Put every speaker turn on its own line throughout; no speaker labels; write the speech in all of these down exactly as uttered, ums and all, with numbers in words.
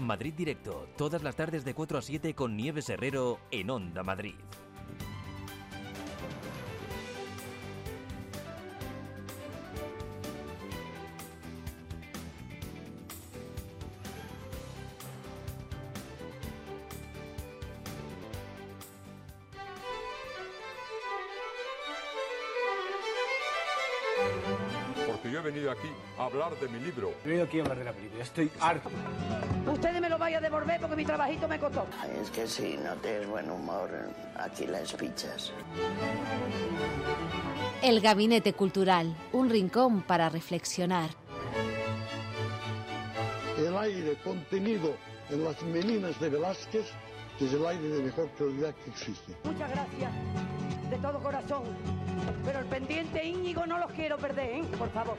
Madrid Directo, todas las tardes de cuatro a siete con Nieves Herrero en Onda Madrid.
Porque yo he venido aquí a hablar de mi libro.
He venido aquí a hablar de la película, estoy harto.
Ustedes me lo vayan a devolver porque mi trabajito me costó.
Ay, es que si no tienes buen humor, aquí las pichas.
El Gabinete Cultural, un rincón para reflexionar.
El aire contenido en las meninas de Velázquez es el aire de mejor calidad que existe.
Muchas gracias, de todo corazón. Pero el pendiente Íñigo no los quiero perder, ¿eh? Por favor.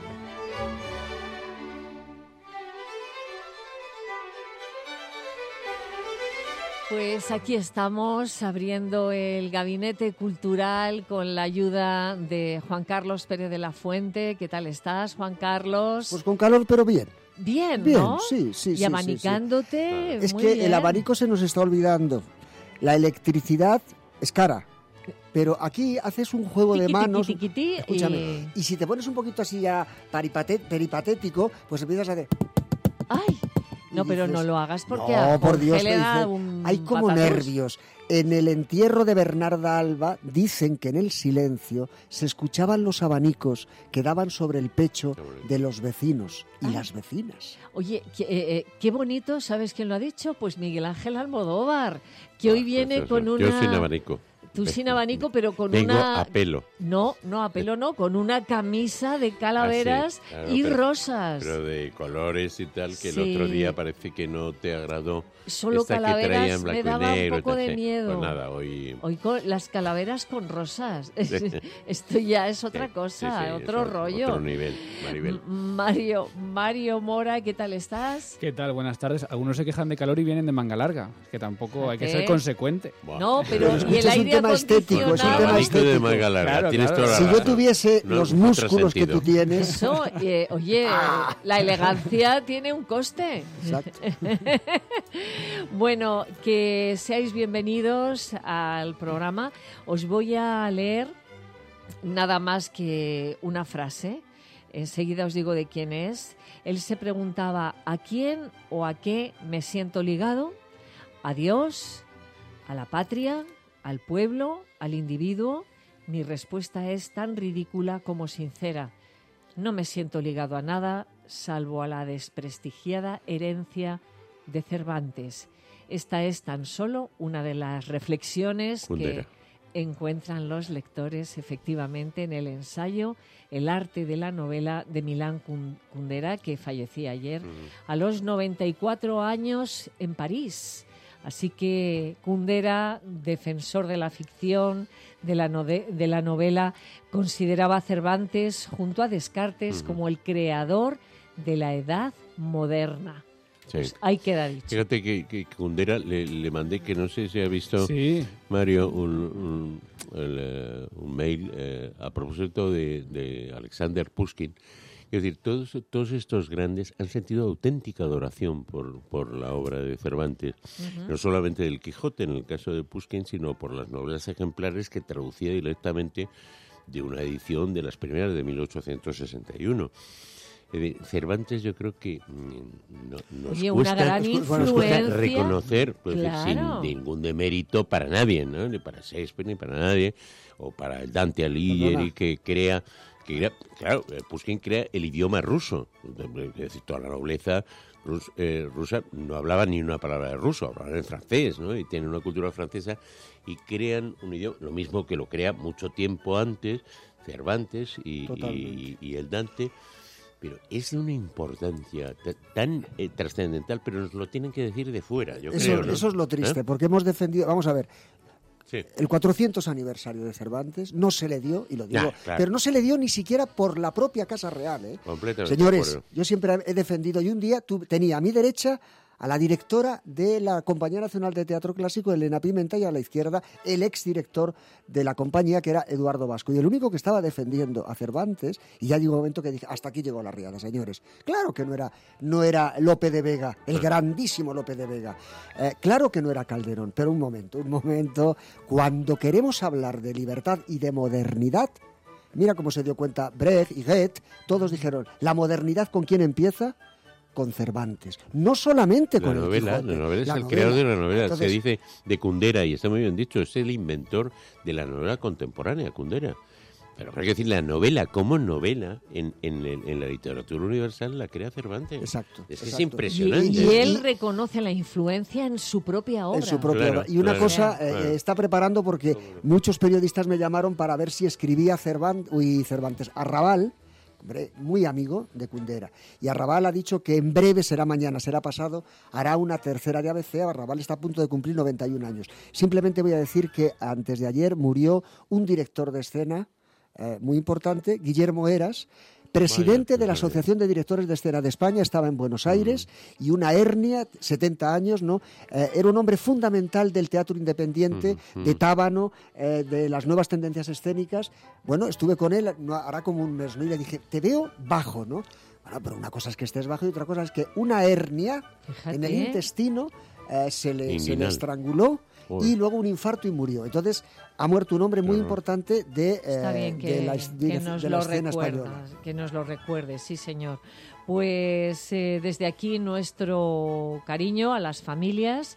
Pues aquí estamos abriendo el Gabinete Cultural con la ayuda de Juan Carlos Pérez de la Fuente. ¿Qué tal estás, Juan Carlos?
Pues con calor, pero bien.
Bien,
Bien,
¿no?
sí, sí,
y
sí.
abanicándote.
Sí, sí. Es
muy
que
bien.
el abanico se nos está olvidando. La electricidad es cara. Pero aquí haces un juego
Tiqui,
de manos.
tiqui, tiqui, tiqui,
Escúchame.
y...
Y si te pones un poquito así ya paripate- peripatético, pues empiezas a hacer.
¡Ay! No,
y
pero
dices,
no lo hagas porque
no,
a
por
Jorge
Dios,
le
te
da
dice,
un
hay como
patatús.
nervios. En el entierro de Bernarda Alba dicen que en el silencio se escuchaban los abanicos que daban sobre el pecho de los vecinos y
Ah.
las vecinas.
Oye, qué, eh, eh, qué bonito, ¿sabes quién lo ha dicho? Pues Miguel Ángel Almodóvar, que hoy viene
Pues eso,
con una...
Yo sin abanico.
Tú sin abanico, pero con
Vengo
una...
a pelo.
No, no, a pelo no, con una camisa de calaveras
Ah, sí, claro,
y
pero-
rosas.
Pero de colores y tal, que
Sí.
el otro día parece que no te agradó.
Solo
Esta que
calaveras
traía en
me
blanco y
daba un
negro y
poco
tal,
de
sí.
miedo.
Pues nada, hoy...
Hoy con las calaveras con rosas. Esto ya es otra
Sí,
cosa,
sí, sí,
otro
es
rollo.
Otro nivel, Maribel.
M- Mario, Mario Mora, ¿qué tal estás?
¿Qué tal? Buenas tardes. Algunos se quejan de calor y vienen de manga larga. Que tampoco hay que
¿Qué?
ser consecuente.
Buah.
No, pero
Pero
y
escucha,
el
es un
aire
tema estético,
acondicionado.
es un
El
tema
abanico de
estético.
manga larga,
Claro,
tienes
claro.
toda la
Si yo
razón.
tuviese
No,
los
otro
músculos que
sentido.
tú tienes.
Eso, eh, oye, la elegancia tiene un coste.
Exacto.
Bueno, que seáis bienvenidos al programa. Os voy a leer nada más que una frase. Enseguida os digo de quién es. Él se preguntaba, ¿a quién o a qué me siento ligado? ¿A Dios? ¿A la patria? ¿Al pueblo? ¿Al individuo? Mi respuesta es tan ridícula como sincera. No me siento ligado a nada, salvo a la desprestigiada herencia de Cervantes. Esta es tan solo una de las reflexiones
Kundera.
que encuentran los lectores efectivamente en el ensayo El arte de la novela de Milán Kun- Kundera, que fallecía ayer a los noventa y cuatro años en París. Así que Kundera, defensor de la ficción, de la, node- de la novela, consideraba a Cervantes junto a Descartes
Ujú.
como el creador de la edad moderna.
Sí.
Pues ahí queda dicho.
Fíjate que, que Kundera le, le mandé, que no sé si ha visto
Sí.
Mario, un, un, el, eh, un mail eh, a propósito de, de Alexander Pushkin. Es decir, todos, todos estos grandes han sentido auténtica adoración por, por la obra de Cervantes.
Ujú.
No solamente del Quijote, en el caso de Pushkin, sino por las novelas ejemplares que traducía directamente de una edición de las primeras de mil ochocientos sesenta y uno. Es decir, Cervantes, yo creo que mm, no, nos
Oye, una
cuesta,
gran
nos cuesta
influencia.
reconocer, pues,
Claro.
sin ningún demérito para nadie, ¿no? Ni para Shakespeare, ni para nadie, o para el Dante Alighieri,
Perdona.
que crea, que crea, claro, eh, Pushkin crea el idioma ruso, es decir, toda la nobleza rus- eh, rusa no hablaba ni una palabra de ruso, hablaban en francés, ¿no? Y tienen una cultura francesa y crean un idioma, lo mismo que lo crea mucho tiempo antes Cervantes y, y,
Totalmente.
y el Dante. Pero es de una importancia t- tan eh, trascendental, pero nos lo tienen que decir de fuera, yo
Eso,
creo, ¿no?
eso es lo triste,
¿Eh?
porque hemos defendido. Vamos a ver,
Sí.
el cuatrocientos aniversario de Cervantes no se le dio, y lo digo,
Nah, claro.
pero no se le dio ni siquiera por la propia Casa Real, ¿eh?
Completamente
Señores,
de acuerdo.
yo siempre he defendido, y un día tu- tenía a mi derecha a la directora de la Compañía Nacional de Teatro Clásico, Elena Pimenta, y a la izquierda el exdirector de la compañía, que era Eduardo Vasco. Y el único que estaba defendiendo a Cervantes, y ya llegó un momento que dije, hasta aquí llegó la riada, señores. Claro que no era, no era Lope de Vega, el grandísimo Lope de Vega. Eh, claro que no era Calderón, pero un momento, un momento. Cuando queremos hablar de libertad y de modernidad, mira cómo se dio cuenta Brecht y Goethe, todos dijeron, ¿la modernidad con quién empieza? Con Cervantes. No solamente
la
con
novela,
el Quijote.
La novela es
la
el
novela.
creador de la novela.
Entonces,
se dice de Kundera, y está muy bien dicho, es el inventor de la novela contemporánea, Kundera. Pero hay que decir, la novela como novela en, en, en la literatura universal la crea Cervantes.
Exacto.
Es,
exacto.
es impresionante.
Y, y él reconoce la influencia en su propia obra.
En su propia
Claro,
obra. Y una
claro,
cosa, eh,
claro.
está preparando porque muchos periodistas me llamaron para ver si escribía Cervantes, uy, Cervantes, Arrabal, hombre, muy amigo de Kundera. Y Arrabal ha dicho que en breve, será mañana, será pasado, hará una tercera de A B C. Arrabal está a punto de cumplir noventa y un años. Simplemente voy a decir que antes de ayer murió un director de escena eh, muy importante, Guillermo Heras, presidente
Vaya,
de la
vaya.
Asociación de Directores de Escena de España, estaba en Buenos Aires, mm. y una hernia, setenta años, ¿no? Eh, era un hombre fundamental del teatro independiente, mm. de Tábano, eh, de las nuevas tendencias escénicas. Bueno, estuve con él, no, hará como un mes, ¿no? Y le dije, te veo bajo, ¿no? Bueno, pero una cosa es que estés bajo y otra cosa es que una hernia
Fíjate.
en el intestino eh, se, le, se le
Inguinal.
estranguló.
Uy.
Y luego un infarto y murió. Entonces ha muerto un hombre muy
Claro.
importante de, eh,
Está bien que,
de la,
que
de,
nos
de la
lo
escena española.
recuerdas, que nos lo recuerdes, sí señor. Pues eh, desde aquí nuestro cariño a las familias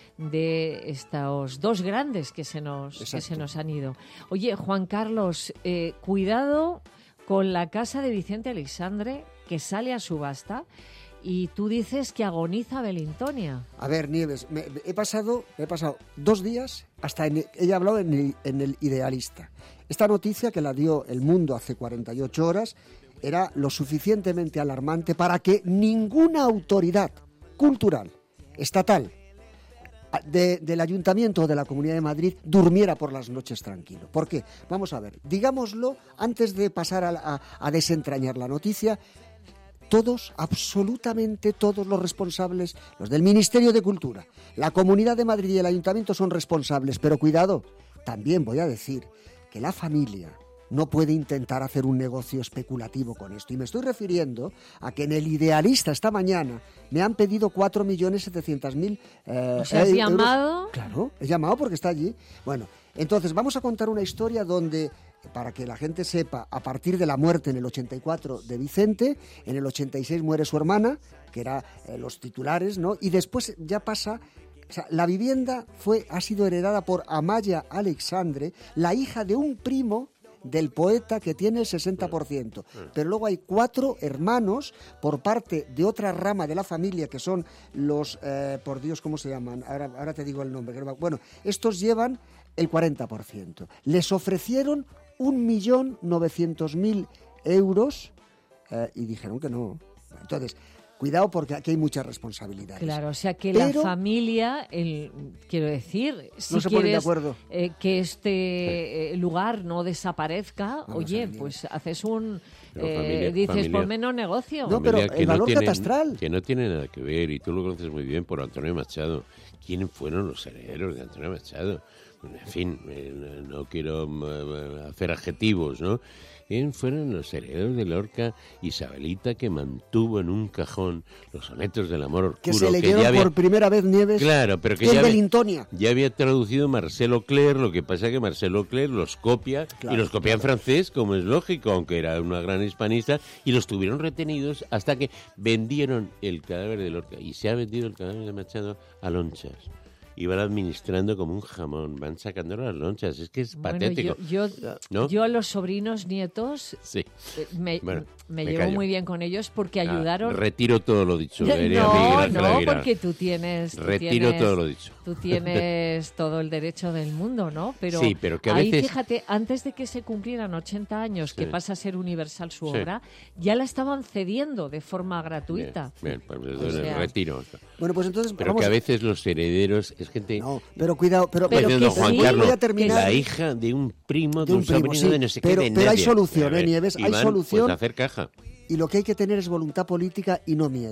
de estos dos grandes que se nos, que se nos han ido. Oye, Juan Carlos, eh, cuidado con la casa de Vicente Aleixandre, que sale a subasta. Y tú dices que agoniza Belintonia.
A ver, Nieves, me, me he pasado me he pasado dos días, hasta en, ella ha hablado en el, en el Idealista. Esta noticia, que la dio El Mundo hace cuarenta y ocho horas, era lo suficientemente alarmante para que ninguna autoridad cultural, estatal, de, del Ayuntamiento o de la Comunidad de Madrid durmiera por las noches tranquilo. ¿Por qué? Vamos a ver, digámoslo, antes de pasar a, a, a desentrañar la noticia. Todos, absolutamente todos los responsables, los del Ministerio de Cultura, la Comunidad de Madrid y el Ayuntamiento son responsables, pero cuidado, también voy a decir que la familia no puede intentar hacer un negocio especulativo con esto. Y me estoy refiriendo a que en el Idealista esta mañana me han pedido cuatro millones setecientos mil eh,
¿O sea, has
euros.
llamado?
Claro, he llamado porque está allí. Bueno, entonces vamos a contar una historia donde, para que la gente sepa, a partir de la muerte en el ochenta y cuatro de Vicente, en el ochenta y seis muere su hermana, que era eh, los titulares, ¿no? Y después ya pasa. O sea, la vivienda fue, ha sido heredada por Amaya Aleixandre, la hija de un primo del poeta, que tiene el sesenta por ciento. Pero luego hay cuatro hermanos por parte de otra rama de la familia, que son los, eh, por Dios, ¿cómo se llaman? Ahora, ahora te digo el nombre. Bueno, estos llevan el cuarenta por ciento. Les ofrecieron un millón novecientos mil euros eh, y dijeron que no. Entonces, cuidado, porque aquí hay muchas responsabilidades.
Claro, o sea que
Pero,
la familia, el, quiero decir, si
no se ponen de
quieres
acuerdo.
eh, que este eh, lugar no desaparezca,
Vamos
oye,
a ver,
pues haces un,
Pero
eh,
familia-
dices,
familia-
por menos negocio.
No, pero
Familia
el valor
tiene-
catastral.
Que no tiene nada que ver, y tú lo conoces muy bien por Antonio Machado. ¿Quiénes fueron los herederos de Antonio Machado? En fin, eh, no quiero eh, hacer adjetivos, ¿no? ¿Quiénes fueron los herederos de Lorca? Isabelita, que mantuvo en un cajón los sonetos del amor oscuro.
Que se leyeron
ya había-
por primera vez, Nieves,
Claro, pero que
en
ya había,
Belintonia.
ya había traducido Marcelo Clerc, lo que pasa es que Marcelo Clerc los copia,
Claro,
y los copia en
claro.
francés, como es lógico, aunque era una gran hispanista, y los tuvieron retenidos hasta que vendieron el cadáver de Lorca. Y se ha vendido el cadáver de Machado a lonchas. Y van administrando como un jamón, van sacando las lonchas, es que es
Bueno,
patético.
yo, yo,
¿No?
yo a los sobrinos nietos
Sí.
eh, me,
Bueno,
me
me
llevo
callo.
muy bien con ellos porque
Ah,
ayudaron.
retiro todo lo dicho. Vería
no,
Miguel Ángel
no,
Aguilar.
porque tú tienes... tú
Retiro
tienes-
todo lo dicho.
Tú tienes todo el derecho del mundo, ¿no? Pero,
Sí, pero que a
ahí,
veces-
fíjate, antes de que se cumplieran ochenta años, que
Sí.
pasa a ser universal su
Sí.
obra, ya la estaban cediendo de forma gratuita.
Bien, bien, pues
O sea-
retiro.
Bueno, pues entonces
Pero
vamos
que a
a-
veces los herederos es gente...
No, pero cuidado, pero,
Pero
Pero
que
don Juan
sí,
Carlos,
voy a terminar.
la hija de un primo, de,
De un
un,
primo,
sobrino,
sí,
de no sé
pero-
qué, de
pero hay
nadie.
solución,
A ver,
¿eh, Nieves?
y
Hay
van,
solución.
Pues, a hacer caja.
Y lo que hay que tener es voluntad política y no miedo.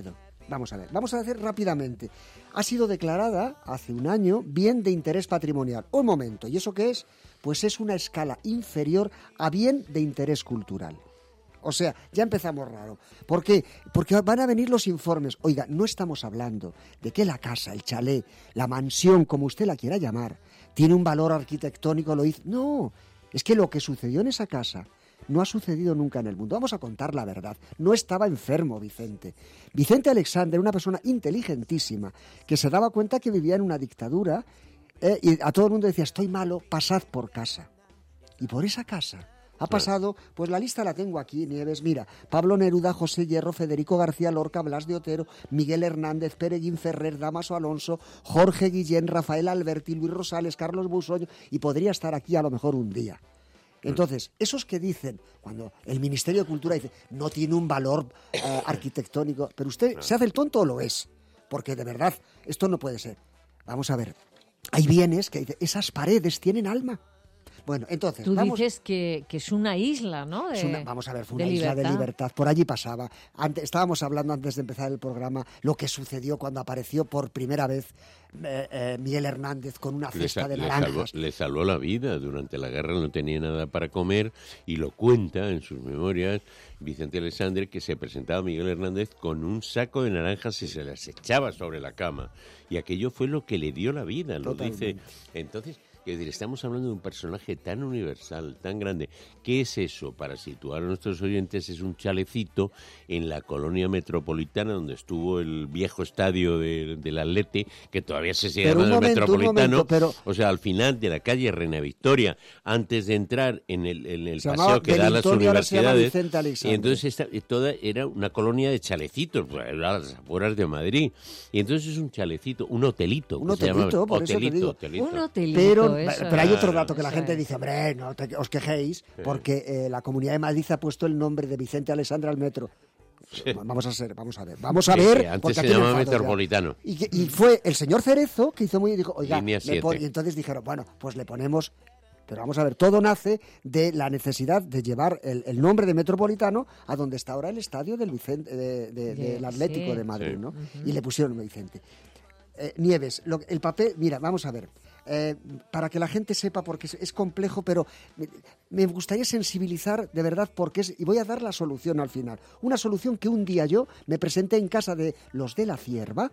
Vamos a ver, vamos a hacer rápidamente. Ha sido declarada hace un año bien de interés patrimonial. Un momento, ¿y eso qué es? Pues es una escala inferior a bien de interés cultural. O sea, ya empezamos raro. ¿Por qué? Porque van a venir los informes. Oiga, no estamos hablando de que la casa, el chalet, la mansión, como usted la quiera llamar, tiene un valor arquitectónico, lo hizo. No, es que lo que sucedió en esa casa no ha sucedido nunca en el mundo. Vamos a contar la verdad. No estaba enfermo Vicente. Vicente Alexander, una persona inteligentísima, que se daba cuenta que vivía en una dictadura, eh, y a todo el mundo decía, estoy malo, pasad por casa. Y por esa casa ha pasado, pues la lista la tengo aquí, Nieves, mira, Pablo Neruda, José Hierro, Federico García Lorca, Blas de Otero, Miguel Hernández, Pereguín Ferrer, Damaso Alonso, Jorge Guillén, Rafael Alberti, Luis Rosales, Carlos Busoño, y podría estar aquí a lo mejor un día. Entonces, esos que dicen, cuando el Ministerio de Cultura dice, no tiene un valor eh, arquitectónico, pero usted se hace el tonto o lo es, porque de verdad, esto no puede ser. Vamos a ver, hay bienes que dicen, esas paredes tienen alma. Bueno, entonces...
Tú
vamos,
dices que, que es una isla, ¿no? De,
es una, vamos a ver, fue una
de
isla
libertad.
de libertad. Por allí pasaba. Antes, estábamos hablando antes de empezar el programa lo que sucedió cuando apareció por primera vez eh, eh, Miguel Hernández con una
Le,
cesta
sa-
de
le
naranjas.
salvó, le salvó la vida. Durante la guerra no tenía nada para comer y lo cuenta en sus memorias Vicente Alexander, que se presentaba a Miguel Hernández con un saco de naranjas y se las echaba sobre la cama. Y aquello fue lo que le dio la vida, lo
Totalmente.
dice. Entonces... Es decir, estamos hablando de un personaje tan universal, tan grande. ¿Qué es eso? Para situar a nuestros oyentes, es un chalecito en la colonia metropolitana donde estuvo el viejo estadio de- del Atleti, que todavía se sigue
Pero un
llamando el
momento, un
Metropolitano.
momento, pero-
O sea, al final de la calle Reina Victoria, antes de entrar en el, en el
Se
paseo
llamaba
que da a las
Wellington y ahora se llama
universidades.
Vicente Alexander.
Y entonces esta, y toda era una colonia de chalecitos, pues, era a las afueras de Madrid. Y entonces es un chalecito, un hotelito.
Un
que se
hotelito,
llama.
por eso te
hotelito,
digo.
hotelito.
Un hotelito.
Pero,
eso
pero hay
es.
otro dato que la
Eso
gente
es.
dice, hombre, no te- os quejéis, porque eh, la Comunidad de Madrid ha puesto el nombre de Vicente Alexander al metro. Vamos a ser, vamos a ver, vamos a
Sí,
ver.
que antes
porque
se
aquí me
llamaba
enfado ya.
Metropolitano.
Y, que- y fue el señor Cerezo que hizo muy y dijo, oiga,
Línea
le
siete.
pon- y entonces dijeron, bueno, pues le ponemos. Pero vamos a ver, todo nace de la necesidad de llevar el, el nombre de Metropolitano a donde está ahora el estadio del Vicente, de- de-
De-
del Atlético
sí.
de Madrid,
Sí.
¿no?
Ujú.
Y le pusieron Vicente. Eh, Nieves, lo- el papel, mira, vamos a ver, eh, para que la gente sepa, porque es, es complejo, pero me, me gustaría sensibilizar de verdad, porque es, y voy a dar la solución al final. Una solución que un día yo me presenté en casa de los de la Cierva,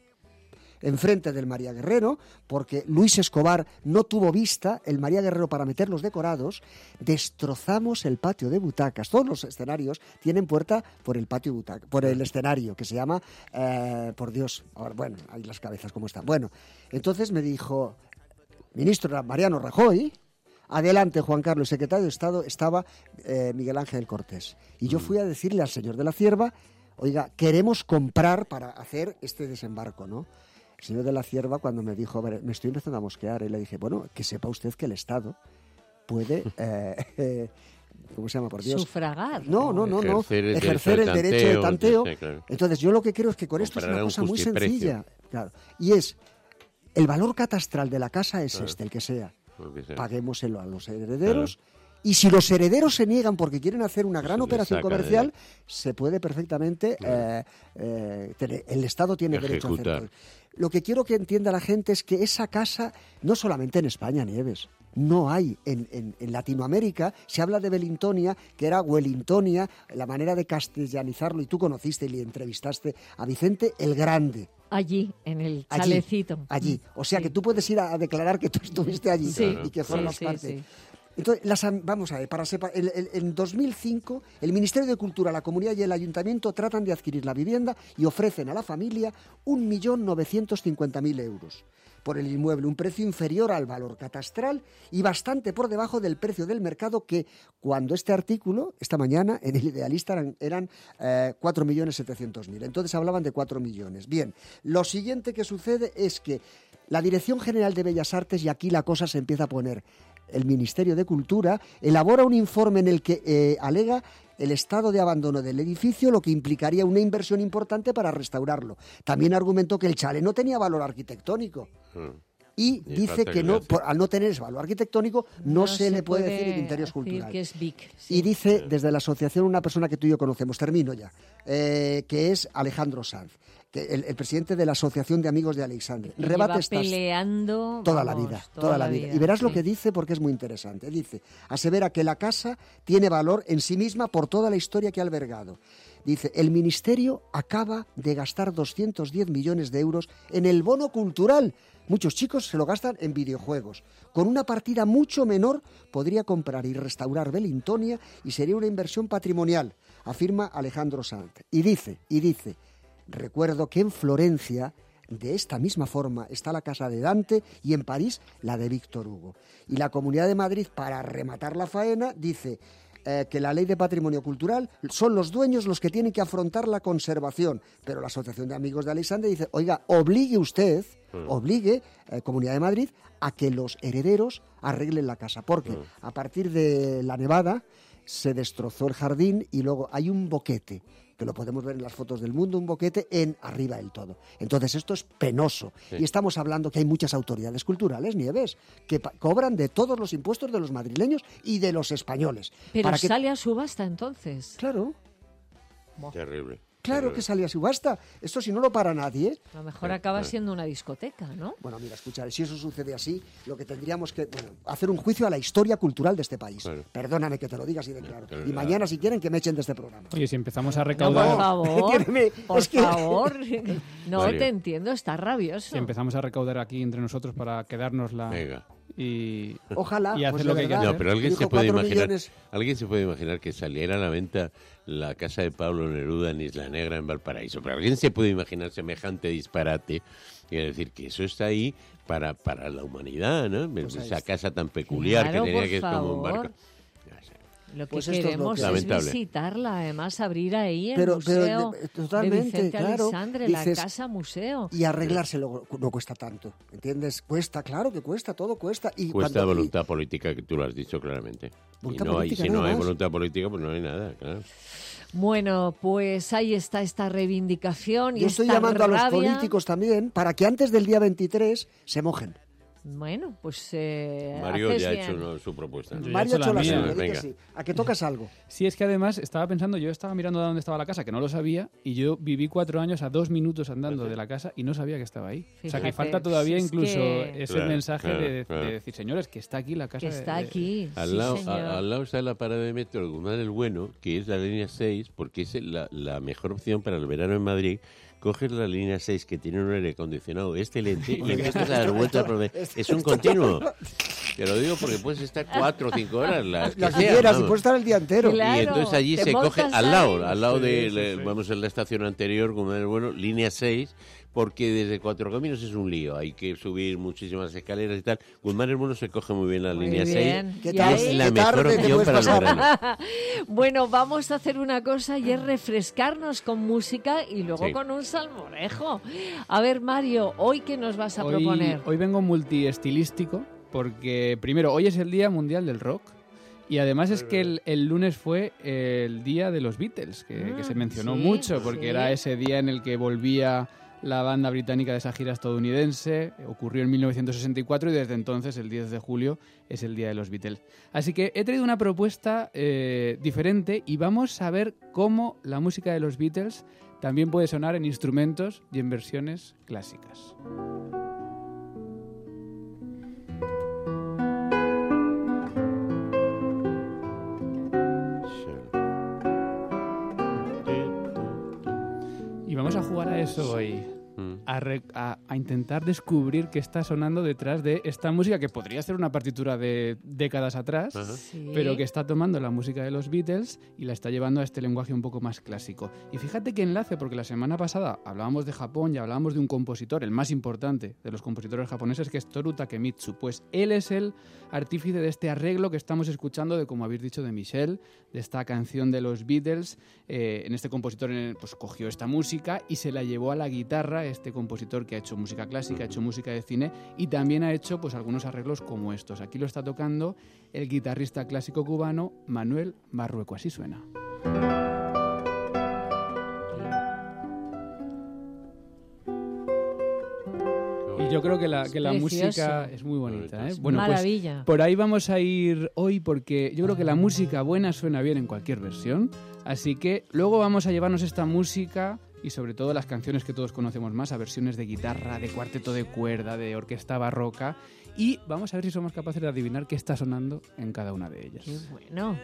enfrente del María Guerrero, porque Luis Escobar no tuvo vista el María Guerrero para meter los decorados, destrozamos el patio de butacas. Todos los escenarios tienen puerta por el patio butaca, por el escenario, que se llama, eh, por Dios, ahora, bueno, ahí las cabezas cómo están. Bueno, entonces me dijo, ministro Mariano Rajoy, adelante Juan Carlos, secretario de Estado, estaba eh, Miguel Ángel Cortés. Y yo fui a decirle al señor de la Cierva, oiga, queremos comprar para hacer este desembarco, ¿no? El señor de la Cierva, cuando me dijo, a ver, me estoy empezando a mosquear, y le dije, bueno, que sepa usted que el Estado puede, eh, eh, ¿cómo se llama, por Dios?
Sufragar.
No, no, no, no.
Ejercer el
Ejercer el
derecho de
derecho de
tanteo,
tanteo.
sí, claro.
Entonces, yo lo que creo es que con esto es
Comprará
una
un
cosa muy
justiprecio.
sencilla. Claro. Y es, el valor catastral de la casa es
Claro.
este, el que sea.
Lo que sea.
Paguémoselo a los herederos. Y si los herederos se niegan porque quieren hacer una gran
Se les
operación
saca de-
comercial, se puede perfectamente,
Claro.
eh, eh, tener- el Estado tiene derecho a
Ejecutar.
hacerlo. Lo que quiero que entienda la gente es que esa casa, no solamente en España, Nieves, no hay. En, en, en Latinoamérica se habla de Wellingtonia, que era Wellingtonia, la manera de castellanizarlo, y tú conociste y le entrevistaste a Vicente el Grande.
Allí, en el
Allí,
chalecito.
allí. O sea que tú puedes ir a, a declarar que tú estuviste allí
Sí,
y que
sí,
formas
sí,
parte.
sí.
Entonces, las, am- vamos a ver, para sepa- el- el- en dos mil cinco el Ministerio de Cultura, la Comunidad y el Ayuntamiento tratan de adquirir la vivienda y ofrecen a la familia un millón novecientos cincuenta mil euros por el inmueble, un precio inferior al valor catastral y bastante por debajo del precio del mercado, que cuando este artículo, esta mañana, en el Idealista eran, eran eh, cuatro millones setecientos mil. Entonces hablaban de cuatro millones. Bien, lo siguiente que sucede es que la Dirección General de Bellas Artes, y aquí la cosa se empieza a poner, el Ministerio de Cultura elabora un informe en el que eh, alega el estado de abandono del edificio, lo que implicaría una inversión importante para restaurarlo. También argumentó que el chalet no tenía valor arquitectónico. Y
Ni
dice
falta
que
que
no,
le hace.
por- al no tener ese valor arquitectónico, no, se, le puede, decir en interiores
decir
culturales.
que es Vic.
Y dice desde la asociación una persona que tú y yo conocemos, termino ya, eh, que es Alejandro Sanz, que el, el presidente de la Asociación de Amigos de Alexandre.
Y
Rebate
lleva
estas
peleando
toda
vamos,
la vida,
toda,
toda
la
la vida.
vida.
Y verás
sí.
lo que dice porque es muy interesante. Dice, asevera que la casa tiene valor en sí misma por toda la historia que ha albergado. Dice, el Ministerio acaba de gastar doscientos diez millones de euros en el bono cultural. Muchos chicos se lo gastan en videojuegos. Con una partida mucho menor podría comprar y restaurar Belintonia y sería una inversión patrimonial, afirma Alejandro Sanz. Y dice, y dice, recuerdo que en Florencia, de esta misma forma, está la casa de Dante y en París la de Víctor Hugo. Y la Comunidad de Madrid, para rematar la faena, dice eh, que la Ley de Patrimonio Cultural son los dueños los que tienen que afrontar la conservación. Pero la Asociación de Amigos de Alexandre dice, oiga, obligue usted, mm. obligue, eh, Comunidad de Madrid, a que los herederos arreglen la casa. Porque mm. a partir de la nevada se destrozó el jardín y luego hay un boquete, que lo podemos ver en las fotos del mundo, un boquete en arriba del todo. Entonces esto es penoso. Sí. Y estamos hablando que hay muchas autoridades culturales, Nieves, que pa- cobran de todos los impuestos de los madrileños y de los españoles.
Pero
para que...
sale a subasta entonces.
Claro.
Terrible.
Claro que sale a subasta. Esto si no lo para nadie.
A lo mejor acaba siendo una discoteca, ¿no?
Bueno, mira, escucha, si eso sucede así, lo que tendríamos que bueno, hacer un juicio a la historia cultural de este país. Claro. Perdóname que te lo diga así de claro. Y mañana, si quieren, que me echen de este programa.
Oye, si empezamos a recaudar...
No, por favor, por
es que...
favor. No,
Mario.
te entiendo, estás rabioso.
Si empezamos a recaudar aquí entre nosotros para quedarnos la...
Venga.
Y,
Ojalá,
y hacer
pues
lo
de
que
verdad.
hay que
No,
hacer.
pero alguien
Dijo
se puede
cuatro
imaginar,
millones.
alguien se puede imaginar que saliera a la venta la casa de Pablo Neruda en Isla Negra, en Valparaíso. Pero alguien se puede imaginar semejante disparate y decir que eso está ahí para, para la humanidad, ¿no?
Pues
Esa
está.
casa tan peculiar
Claro,
que tenía
por
que es como un barco.
favor. Lo que
Pues esto es lo
queremos
que-
es,
Lamentable.
visitarla, además abrir ahí el
Pero- pero
museo
de-
de
totalmente,
Vicente
claro.
Alexandre,
Dices-
la casa museo.
Y arreglárselo no cuesta tanto, ¿entiendes? Cuesta, claro que cuesta, todo cuesta. Y
Cuesta
cuando- y-
voluntad política, que tú lo has dicho claramente. Y
Voluntad
no hay,
política,
si no
nada
hay
más.
voluntad política, pues no hay nada, claro.
Bueno, pues ahí está esta reivindicación y
Yo estoy
esta
llamando a los
rabia.
políticos también para que antes del día veintitrés se mojen.
Bueno, pues eh,
Mario
haces
ya ha
bien.
hecho no, su propuesta.
Yo ya he
Mario
hecho
ha hecho
la
la
mía.
suya, di que
Venga.
sí. ¿A que tocas algo?
Sí, es que además estaba pensando, yo estaba mirando de dónde estaba la casa, que no lo sabía, y yo viví cuatro años a dos minutos andando de la casa y no sabía que estaba ahí. O sea, que
Fíjate,
falta todavía
es
incluso
que-
ese
Claro,
mensaje
claro,
de, de
claro.
decir, señores, que está aquí la casa.
Que
de-
está
de-
aquí.
Al,
sí,
lado,
señor.
a- al lado está la parada de metro del Guzmán el Bueno, que es la línea seis, porque es la, la mejor opción para el verano en Madrid. Coges la línea seis, que tiene un aire acondicionado excelente, y empiezas a dar vueltas por el- Es un continuo. Te lo digo porque puedes estar cuatro o cinco horas, las que
Las que
sean,
quieras, y
vamos.
puedes estar el día entero.
Claro.
Y entonces allí
te
se coge
montas
al lado,
ahí.
al lado de,
Sí,
la-
sí, sí.
vamos, en la estación anterior, como en el Bueno, línea seis, porque desde Cuatro Caminos es un lío, hay que subir muchísimas escaleras y tal. Guzmán el Bueno se coge muy bien la
Muy
línea
bien.
seis,
¿Qué
Y
y
ahí-
es la
qué
mejor
tarde te
opción
puedes
para el
pasar?
verano.
Bueno, vamos a hacer una cosa y es refrescarnos con música y luego
Sí.
con un salmorejo. A ver, Mario, ¿hoy qué nos vas a
hoy,
proponer?
hoy vengo multiestilístico, porque primero, hoy es el Día Mundial del Rock. Y además es que el, el lunes fue el día de los Beatles, que, que se
Mm,
mencionó
sí,
mucho, porque
sí.
era ese día en el que volvía la banda británica de esa gira estadounidense. Ocurrió en mil novecientos sesenta y cuatro y desde entonces, el diez de julio, es el día de los Beatles. Así que he traído una propuesta eh, diferente y vamos a ver cómo la música de los Beatles también puede sonar en instrumentos y en versiones clásicas. Y vamos a jugar a eso hoy.
Mm.
A, re- a- a intentar descubrir qué está sonando detrás de esta música que podría ser una partitura de décadas atrás,
Ajá.
Sí.
pero que está tomando la música de los Beatles y la está llevando a este lenguaje un poco más clásico. Y fíjate qué enlace, porque la semana pasada hablábamos de Japón y hablábamos de un compositor, el más importante de los compositores japoneses, que es Toru Takemitsu. Pues él es el artífice de este arreglo que estamos escuchando, de, como habéis dicho, de Michelle, de esta canción de los Beatles. Eh, en este compositor eh, pues, cogió esta música y se la llevó a la guitarra, este compositor que ha hecho música clásica, ha hecho música de cine y también ha hecho pues, algunos arreglos como estos. Aquí lo está tocando el guitarrista clásico cubano Manuel Marrueco. Así suena. Y yo creo que la, que la
Precioso.
música es muy bonita. ¿eh? Bueno,
Maravilla.
pues por ahí vamos a ir hoy porque yo creo que la música buena suena bien en cualquier versión. Así que luego vamos a llevarnos esta música y sobre todo las canciones que todos conocemos más, a versiones de guitarra, de cuarteto de cuerda, de orquesta barroca, y vamos a ver si somos capaces de adivinar qué está sonando en cada una de ellas.
Qué bueno.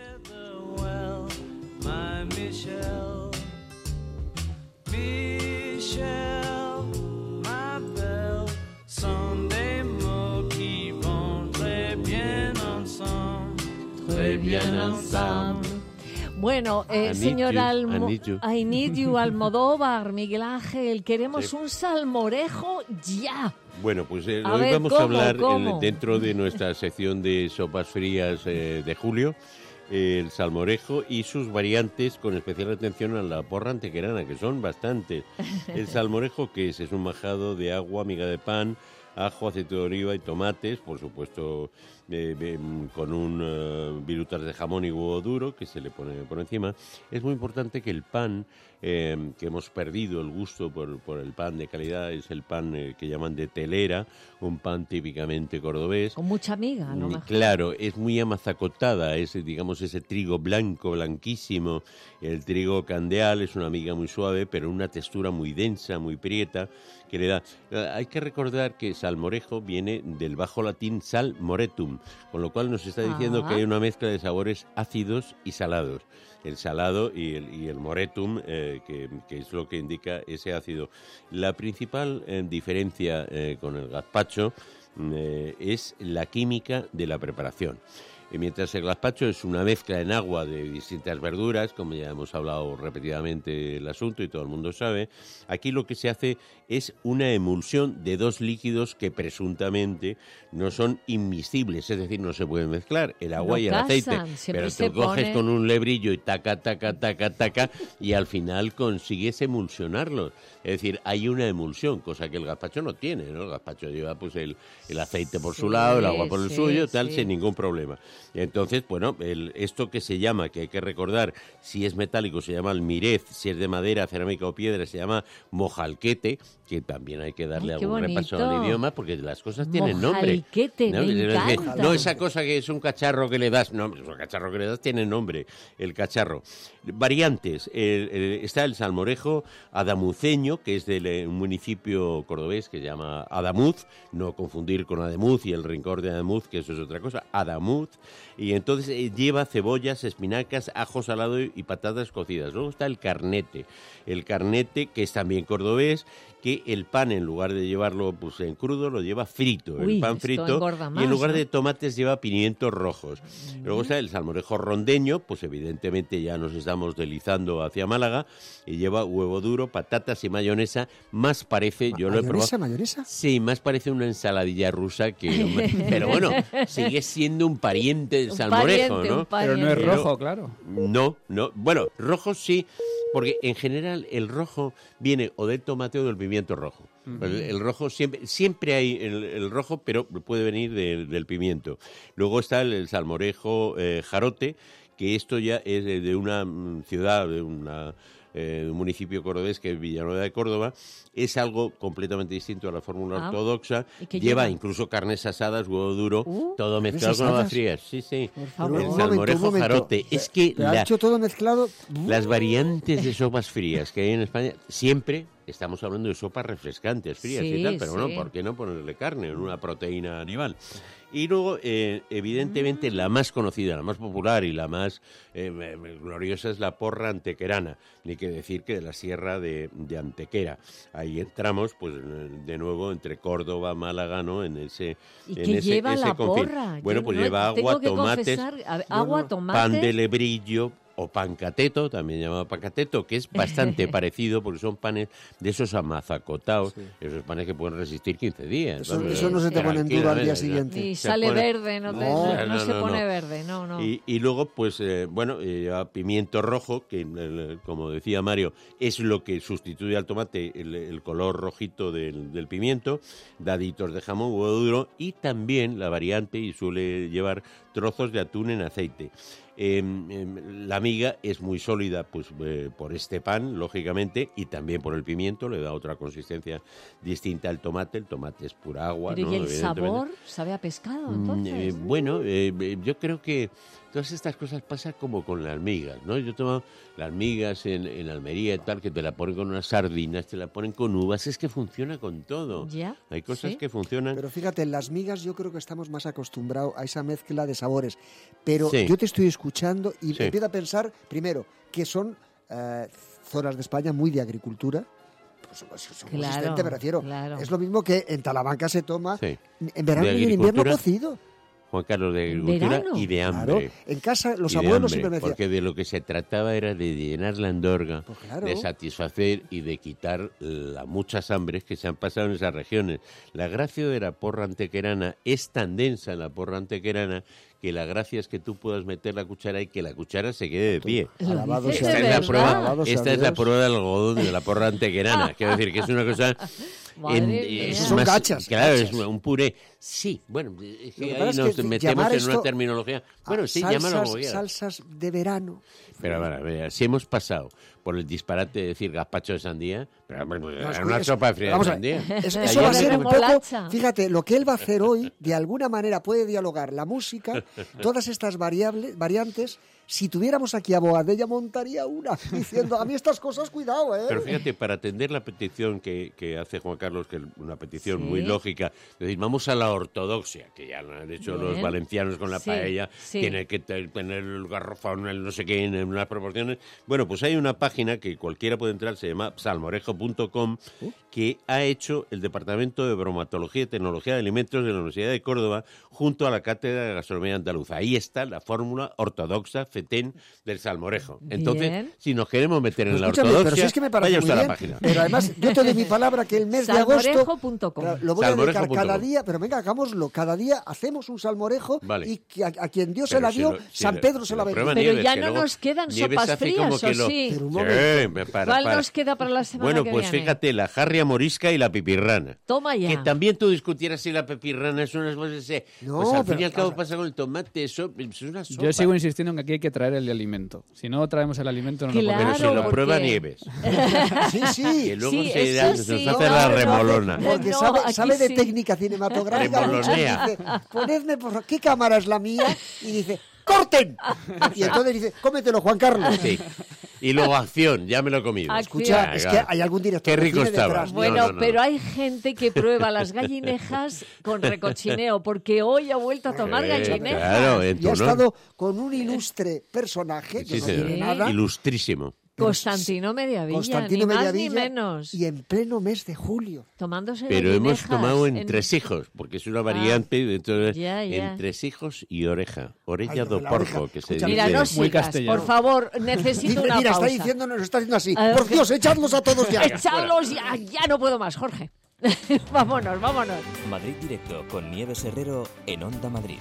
Bueno, eh,
I
señor
need you,
Almo-
I need you.
I need you, Almodóvar, Miguel Ángel, queremos
Sí.
un salmorejo ya.
Bueno, pues eh,
A
hoy
ver,
vamos
¿cómo,
a hablar
cómo?
eh, dentro de nuestra sección de sopas frías eh, de julio, eh, el salmorejo y sus variantes, con especial atención a la porra antequerana, que son bastantes. El salmorejo, ¿qué es? Es un majado de agua, miga de pan, ajo, aceite de oliva y tomates, por supuesto eh, eh, con un uh, virutas de jamón y huevo duro que se le pone por encima. Es muy importante que el pan, eh, que hemos perdido el gusto por, por el pan de calidad, es el pan eh, que llaman de telera, un pan típicamente cordobés.
Con mucha miga, a lo mejor.
Claro, es muy amazacotada, es, digamos, ese trigo blanco, blanquísimo. El trigo candeal es una miga muy suave, pero una textura muy densa, muy prieta, que le da... Hay que recordar que salmorejo viene del bajo latín sal moretum, con lo cual nos está diciendo
Ah.
que hay una mezcla de sabores ácidos y salados. El salado y el, y el moretum, eh, que, que es lo que indica ese ácido. La principal eh, diferencia eh, con el gazpacho eh, es la química de la preparación. Y mientras el gazpacho es una mezcla en agua de distintas verduras, como ya hemos hablado repetidamente el asunto y todo el mundo sabe, aquí lo que se hace es una emulsión de dos líquidos que presuntamente no son inmiscibles, es decir, no se pueden mezclar, el agua
No
y el
casan,
aceite.
siempre
Pero
se
tú coges
pone-
con un lebrillo y taca, taca, taca, taca, y al final consigues emulsionarlos. Es decir, hay una emulsión, cosa que el gazpacho no tiene, ¿no? El gazpacho lleva pues el, el aceite por su
Sí,
lado, el agua por el
sí,
suyo, tal,
sí.
sin ningún problema. Entonces, bueno, el, esto que se llama, que hay que recordar, si es metálico se llama almirez, si es de madera, cerámica o piedra se llama mojalquete, que también hay que darle
Ay, qué
algún repaso
bonito.
al idioma, porque las cosas tienen nombre.
Mojalquete,
¿no?
me
Es que-
encanta.
no esa cosa que es un cacharro que le das, no, el cacharro que le das tiene nombre, el cacharro. Variantes, el- el- está el salmorejo adamuceño, que es de un municipio cordobés que se llama Adamuz, no confundir con Ademuz y el rincón de Adamuz, que eso es otra cosa, Adamuz, y entonces eh, lleva cebollas, espinacas, ajo salado y, y patatas cocidas. Luego está el carnete, el carnete que es también cordobés, que el pan en lugar de llevarlo pues en crudo lo lleva frito,
Uy,
el pan
esto
frito,
engorda
y
más,
en lugar
¿no?
de tomates lleva pimientos rojos. Luego está el salmorejo rondeño, pues evidentemente ya nos estamos deslizando hacia Málaga, y lleva huevo duro, patatas y mayonesa, más parece, yo lo he
¿Mayonesa,
probado.
mayonesa?
Sí, más parece una ensaladilla rusa que... Pero bueno, sigue siendo un pariente del
Un
salmorejo,
pariente,
¿no?
un
Pero no es
pariente.
rojo, claro.
No, no. Bueno, rojo sí, porque en general el rojo viene o del tomate o del pimiento rojo. El, el rojo siempre siempre hay el, el rojo, pero puede venir del, del pimiento. Luego está el, el salmorejo eh, jarote, que esto ya es de, de una mm, ciudad, de una eh, un municipio cordobés que es Villanueva de Córdoba. Es algo completamente distinto a la fórmula
Ah,
ortodoxa.
¿y qué
Lleva,
lleva?
incluso carnes asadas, huevo duro,
Uh,
todo mezclado con
asadas?
habas frías. Sí, sí.
Por
El
favor.
Pero un momento, un
salmorejo
momento.
jarote. Es que
Pero ha
la-
hecho todo mezclado.
las variantes de sopas frías que hay en España, siempre estamos hablando de sopas refrescantes, frías
Sí,
y tal, pero
sí.
bueno, ¿por qué no ponerle carne en una proteína animal? Y luego, eh, evidentemente, la más conocida, la más popular y la más eh, eh, gloriosa es la porra antequerana, ni que decir que de la sierra de, de Antequera. Ahí entramos, pues, de nuevo entre Córdoba, Málaga, ¿no? En ese,
¿Y
en
qué
ese,
lleva
ese
la
confín.
porra?
Bueno,
Yo
pues
no-
lleva
tengo
agua,
que
tomates,
confesar, a ver, agua, tomate.
pan de lebrillo o pancateto, también llamado pancateto, que es bastante parecido porque son panes de esos amazacotados, esos panes que pueden resistir quince días.
Eso,
vamos,
eso no se te pone en duro al día
tranquilamente,
siguiente.
Ni
se
sale
pone-
verde, no, te-
No,
no, no
no,
se
no,
pone
no.
verde, no, no.
Y, y luego, pues, eh, bueno, eh, lleva pimiento rojo, que, eh, como decía Mario, es lo que sustituye al tomate el, el color rojito del, del pimiento, daditos de jamón, huevo duro, y también la variante, y suele llevar trozos de atún en aceite. Eh, eh, la miga es muy sólida pues eh, por este pan, lógicamente, y también por el pimiento, le da otra consistencia distinta al tomate. El tomate es pura agua.
Pero
¿no?
¿y el
Evidentemente.
sabor? ¿Sabe a pescado, entonces?
Mm, eh, bueno, eh, yo creo que todas estas cosas pasan como con las migas, ¿no? Yo he tomado las migas en, en Almería y tal, que te la ponen con unas sardinas, te la ponen con uvas, es que funciona con todo.
Ya,
Hay cosas
sí.
que funcionan.
Pero fíjate, en las migas yo creo que estamos más acostumbrados a esa mezcla de sabores. Pero
Sí.
yo te estoy escuchando y
Sí.
empiezo a pensar, primero, que son eh, zonas de España muy de agricultura. Pues son, son
Claro,
consistentes, me refiero.
claro.
Es lo mismo que en Talamanca se toma
Sí.
en verano
De
y en invierno
agricultura.
cocido.
Juan Carlos, de agricultura
¿Verano?
y de
Claro,
hambre.
en casa los
Y de
abuelos
hambre,
siempre me decían,
porque de lo que se trataba era de llenar la andorga,
Pues claro.
de satisfacer y de quitar las muchas hambres que se han pasado en esas regiones. La gracia de la porra antequerana es tan densa, la porra antequerana, que la gracia es que tú puedas meter la cuchara y que la cuchara se quede de pie.
¿Lo
Alabado
dices
Esta
de
es la
verdad?
prueba,
Alabado sea
esta es la
Dios.
prueba del algodón de la porra antequerana. Quiero decir que es una cosa...
Madre
en-
mía.
es
Esos son
más-
gachas,
Claro,
gachas.
es un puré. Sí, bueno, es
Lo
que
que
ahí
pasa es
nos
que
metemos
llamar
en una
esto
terminología. Bueno,
a
sí,
salsas,
llámalo como quieras.
salsas de verano.
Pero bueno, a ver, si hemos pasado por el disparate de decir gazpacho de sandía, pero bueno,
No,
era
es
una
que-
sopa de fría de
vamos a
sandía.
ver, eso,
Ayer
eso va a
de
ser un poco,
remolacha.
fíjate, lo que él va a hacer hoy, de alguna manera puede dialogar la música, todas estas variables, variantes. Si tuviéramos aquí a Boadella montaría una, diciendo, a mí estas cosas, cuidado, ¿eh?
Pero fíjate, para atender la petición que, que hace Juan Carlos, que es una petición
Sí.
muy lógica, es decir, vamos a la ortodoxia, que ya lo han hecho
Bien.
los valencianos con la
Sí,
paella,
sí.
tiene que te- tener el garrofón, el no sé qué, en unas proporciones. Bueno, pues hay una página que cualquiera puede entrar, se llama salmorejo punto com, que ha hecho el Departamento de Bromatología y Tecnología de Alimentos de la Universidad de Córdoba junto a la Cátedra de Gastronomía Andaluza. Ahí está la fórmula ortodoxa fetén del salmorejo. Entonces,
Bien.
si nos queremos meter en
Pero
la
escúchame,
ortodoxia,
pero si es que me parece
vaya
muy
usted a la
bien,
página.
pero además yo te doy mi palabra que el mes de agosto
salmorejo punto com.
claro, lo voy a
Salmorejo
dedicar
punto com.
cada día, pero venga, hagámoslo, cada día hacemos un salmorejo
Vale.
y que a, a quien Dios se
Pero
la
si
dio,
lo- si
San
lo-
Pedro
si
se
lo
la bendiga.
prueba
Pero
Nieves,
ya
que
no
luego
nos quedan
Nieves
sopas
hace como
frías,
que
¿o
lo-
sí?
Pero un
Sí,
momento.
para-
¿Cuál
para-
nos queda para la semana
Bueno,
que
pues
viene?
fíjate, la jarria morisca y la pipirrana.
Toma ya.
Que también tú discutieras si la pipirrana es una cosa ese.
No,
pues al fin
pero,
y al cabo
o sea,
pasa con el tomate, eso es una sopa.
Yo sigo insistiendo en que aquí hay que traer el alimento. Si no traemos el alimento, no lo
Claro,
podemos
Pero si lo
porque-
prueba Nieves.
Sí, sí.
Que luego
Sí,
se,
eso
da- se
sí.
nos hace
No,
la
no,
remolona.
Porque
No,
sabe,
aquí
sabe de
sí.
técnica cinematográfica.
Remolonea.
mucho, dice, ponedme, por favor, ¿qué cámara es la mía? Y dice, ¡corten! Y entonces dice, cómetelo, Juan Carlos.
Sí. Y luego acción, ya me lo he comido.
Acción.
Escucha,
Ah,
es que
claro.
hay algún director
Qué
de
rico
cine
estaba.
detrás.
No,
Bueno,
no, no.
pero hay gente que prueba las gallinejas con recochineo, porque hoy ha vuelto a tomar
Eh,
gallinejas.
Claro, en
Y
tu
ha
honor.
estado con un ilustre personaje que
Sí,
no
señor.
tiene nada.
Ilustrísimo.
Constantino Mediavilla,
Constantino
ni más
Mediavilla,
ni menos.
y en pleno mes de julio.
Tomándose
Pero hemos
gallinejas
tomado en
en-
entresijos, porque es una variante de todo.
ya, ya.
Entresijos y oreja. Orella
Ay, lo
do
de la
porco,
oreja.
que se
Escucha,
Mira,
dice.
no
Muy
sigas,
castellano.
por favor, necesito
Dice,
una
mira,
pausa.
está diciendo, nos está diciendo así.
A ver,
Por Dios, echadlos a todos ya.
Echadlos ya, ya no puedo más, Jorge. vámonos, vámonos.
Madrid Directo con Nieves Herrero en Onda Madrid.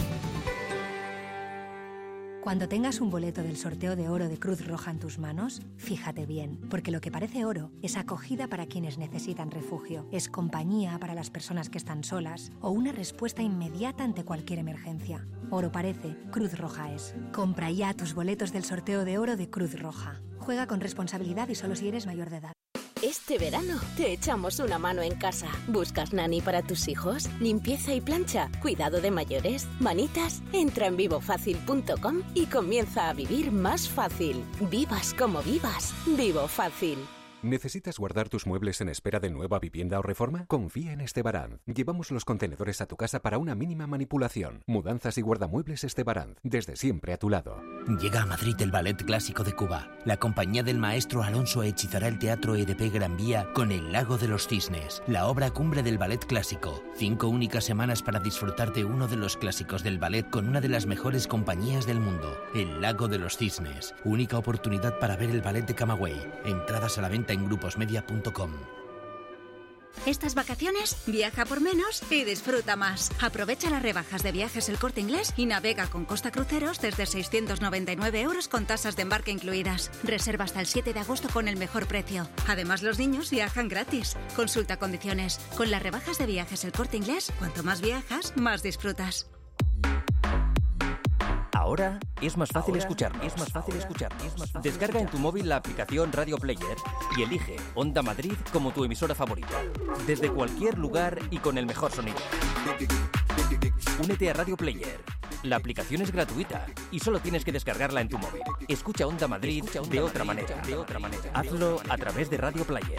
Cuando tengas un boleto del sorteo de oro de Cruz Roja en tus manos, fíjate bien, porque lo que parece oro es acogida para quienes necesitan refugio, es compañía para las personas que están solas o una respuesta inmediata ante cualquier emergencia. Oro parece, Cruz Roja es. Compra ya tus boletos del sorteo de oro de Cruz Roja. Juega con responsabilidad y solo si eres mayor de edad.
Este verano te echamos una mano en casa. ¿Buscas nani para tus hijos? ¿Limpieza y plancha? ¿Cuidado de mayores? ¿Manitas? Entra en vivo fácil punto com y comienza a vivir más fácil. Vivas como vivas. Vivo Fácil.
¿Necesitas guardar tus muebles en espera de nueva vivienda o reforma? Confía en Estebaranz. Llevamos los contenedores a tu casa para una mínima manipulación. Mudanzas y guardamuebles Estebaranz. Desde siempre a tu lado.
Llega a Madrid el Ballet Clásico de Cuba. La compañía del maestro Alonso hechizará el Teatro E D P Gran Vía con El Lago de los Cisnes, la obra cumbre del ballet clásico. Cinco únicas semanas para disfrutar de uno de los clásicos del ballet con una de las mejores compañías del mundo. El Lago de los Cisnes. Única oportunidad para ver el ballet de Camagüey. Entradas a la venta en gruposmedia punto com.
Estas vacaciones, viaja por menos y disfruta más. Aprovecha las rebajas de Viajes El Corte Inglés y navega con Costa Cruceros desde seiscientos noventa y nueve euros con tasas de embarque incluidas. Reserva hasta el siete de agosto con el mejor precio. Además, los niños viajan gratis. Consulta condiciones. Con las rebajas de Viajes El Corte Inglés, cuanto más viajas, más disfrutas.
Ahora es más fácil escucharnos. Es más fácil escucharnos. Es más fácil Descarga escuchar. en tu móvil la aplicación Radio Player y elige Onda Madrid como tu emisora favorita. Desde cualquier lugar y con el mejor sonido. Únete a Radio Player. La aplicación es gratuita y solo tienes que descargarla en tu móvil. Escucha Onda Madrid, Escucha Onda de, otra Madrid manera. de otra manera. Hazlo a través de Radio Player.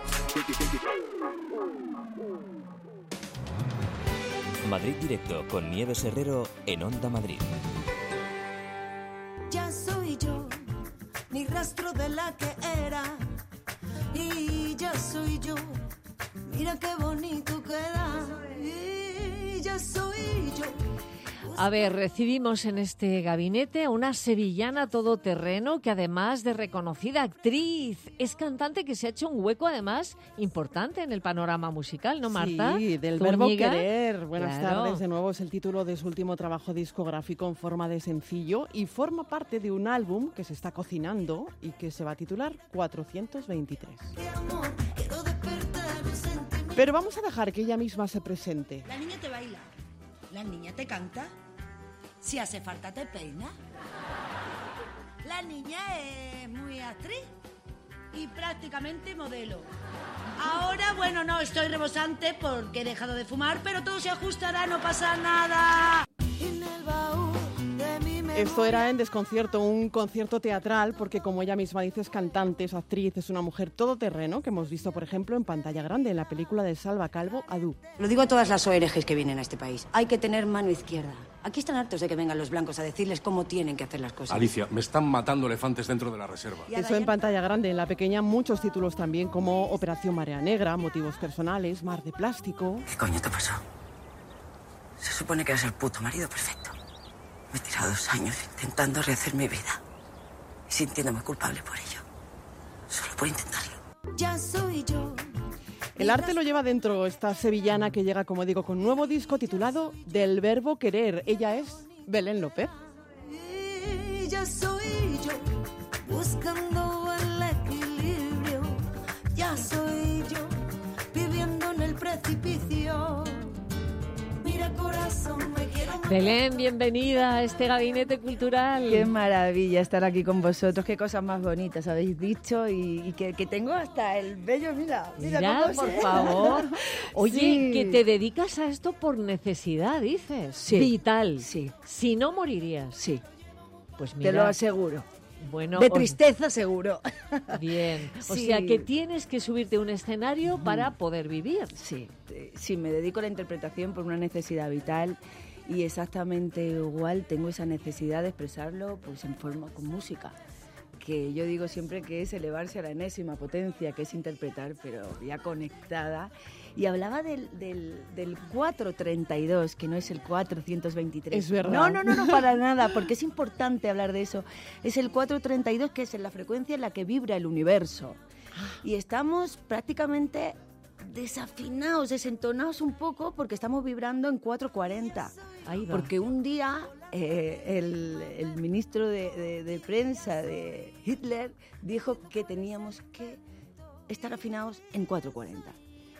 Madrid Directo con Nieves Herrero en Onda Madrid.
Ya soy yo, ni rastro de la que era. Y ya soy yo, mira qué bonito queda. Y ya soy yo.
A ver, recibimos en este gabinete a una sevillana todoterreno que además de reconocida actriz, es cantante que se ha hecho un hueco además importante en el panorama musical, ¿no, Marta?
Sí, del
Zúñiga.
verbo querer. Buenas
Claro.
tardes, de nuevo es el título de su último trabajo discográfico en forma de sencillo y forma parte de un álbum que se está cocinando y que se va a titular cuatrocientos veintitrés. Pero vamos a dejar que ella misma se presente.
La niña te baila, la niña te canta, si hace falta te peina. La niña es muy actriz y prácticamente modelo. Ahora, bueno, no, estoy rebosante porque he dejado de fumar, pero todo se ajustará, no pasa nada. En el baúl de mi memoria.
Esto era en Desconcierto, un concierto teatral, porque como ella misma dice, es cantante, es actriz, es una mujer todoterreno que hemos visto, por ejemplo, en pantalla grande, en la película de Salva Calvo, Adu.
Lo digo a todas las O N Ges que vienen a este país. Hay que tener mano izquierda. Aquí están hartos de que vengan los blancos a decirles cómo tienen que hacer las cosas.
Alicia, me están matando elefantes dentro de la reserva.
Eso en pantalla grande, en la pequeña muchos títulos también, como Operación Marea Negra, Motivos Personales, Mar de Plástico.
¿Qué coño te pasó? Se supone que eres el puto marido perfecto. Me he tirado dos años intentando rehacer mi vida y sintiéndome culpable por ello. Solo por intentarlo.
Ya soy yo.
El arte lo lleva dentro esta sevillana que llega, como digo, con nuevo disco titulado Del verbo querer. Ella es Belén López.
Y ya soy yo, buscando el equilibrio. Ya soy yo, viviendo en el precipicio. Mira, corazón, me quiero...
Belén, bienvenida a este gabinete cultural.
Qué maravilla estar aquí con vosotros, qué cosas más bonitas habéis dicho y, y que, que tengo hasta el vello, mira, mira,
Mira,
cómo
por
se-
favor. Oye,
Sí.
que te dedicas a esto por necesidad, dices.
Sí.
Vital.
Sí.
Si no morirías.
Sí.
Pues
Te
mira.
lo aseguro.
Bueno,
De
os-
tristeza seguro.
Bien. O
Sí.
sea que tienes que subirte a un escenario para poder vivir.
Sí, eh, sí, me dedico a la interpretación por una necesidad vital y exactamente igual tengo esa necesidad de expresarlo pues en forma con música, que yo digo siempre que es elevarse a la enésima potencia, que es interpretar, pero ya conectada. Y hablaba del, del, del cuatrocientos treinta y dos, que no es el cuatrocientos veintitrés.
Es verdad.
No, no, no, no, para nada, porque es importante hablar de eso. Es el cuatrocientos treinta y dos, que es la frecuencia en la que vibra el universo. Y estamos prácticamente desafinados, desentonados un poco, porque estamos vibrando en cuatrocientos cuarenta.
Ahí va.
Porque un día eh, el, el ministro de, de- de prensa de Hitler dijo que teníamos que estar afinados en cuatrocientos cuarenta.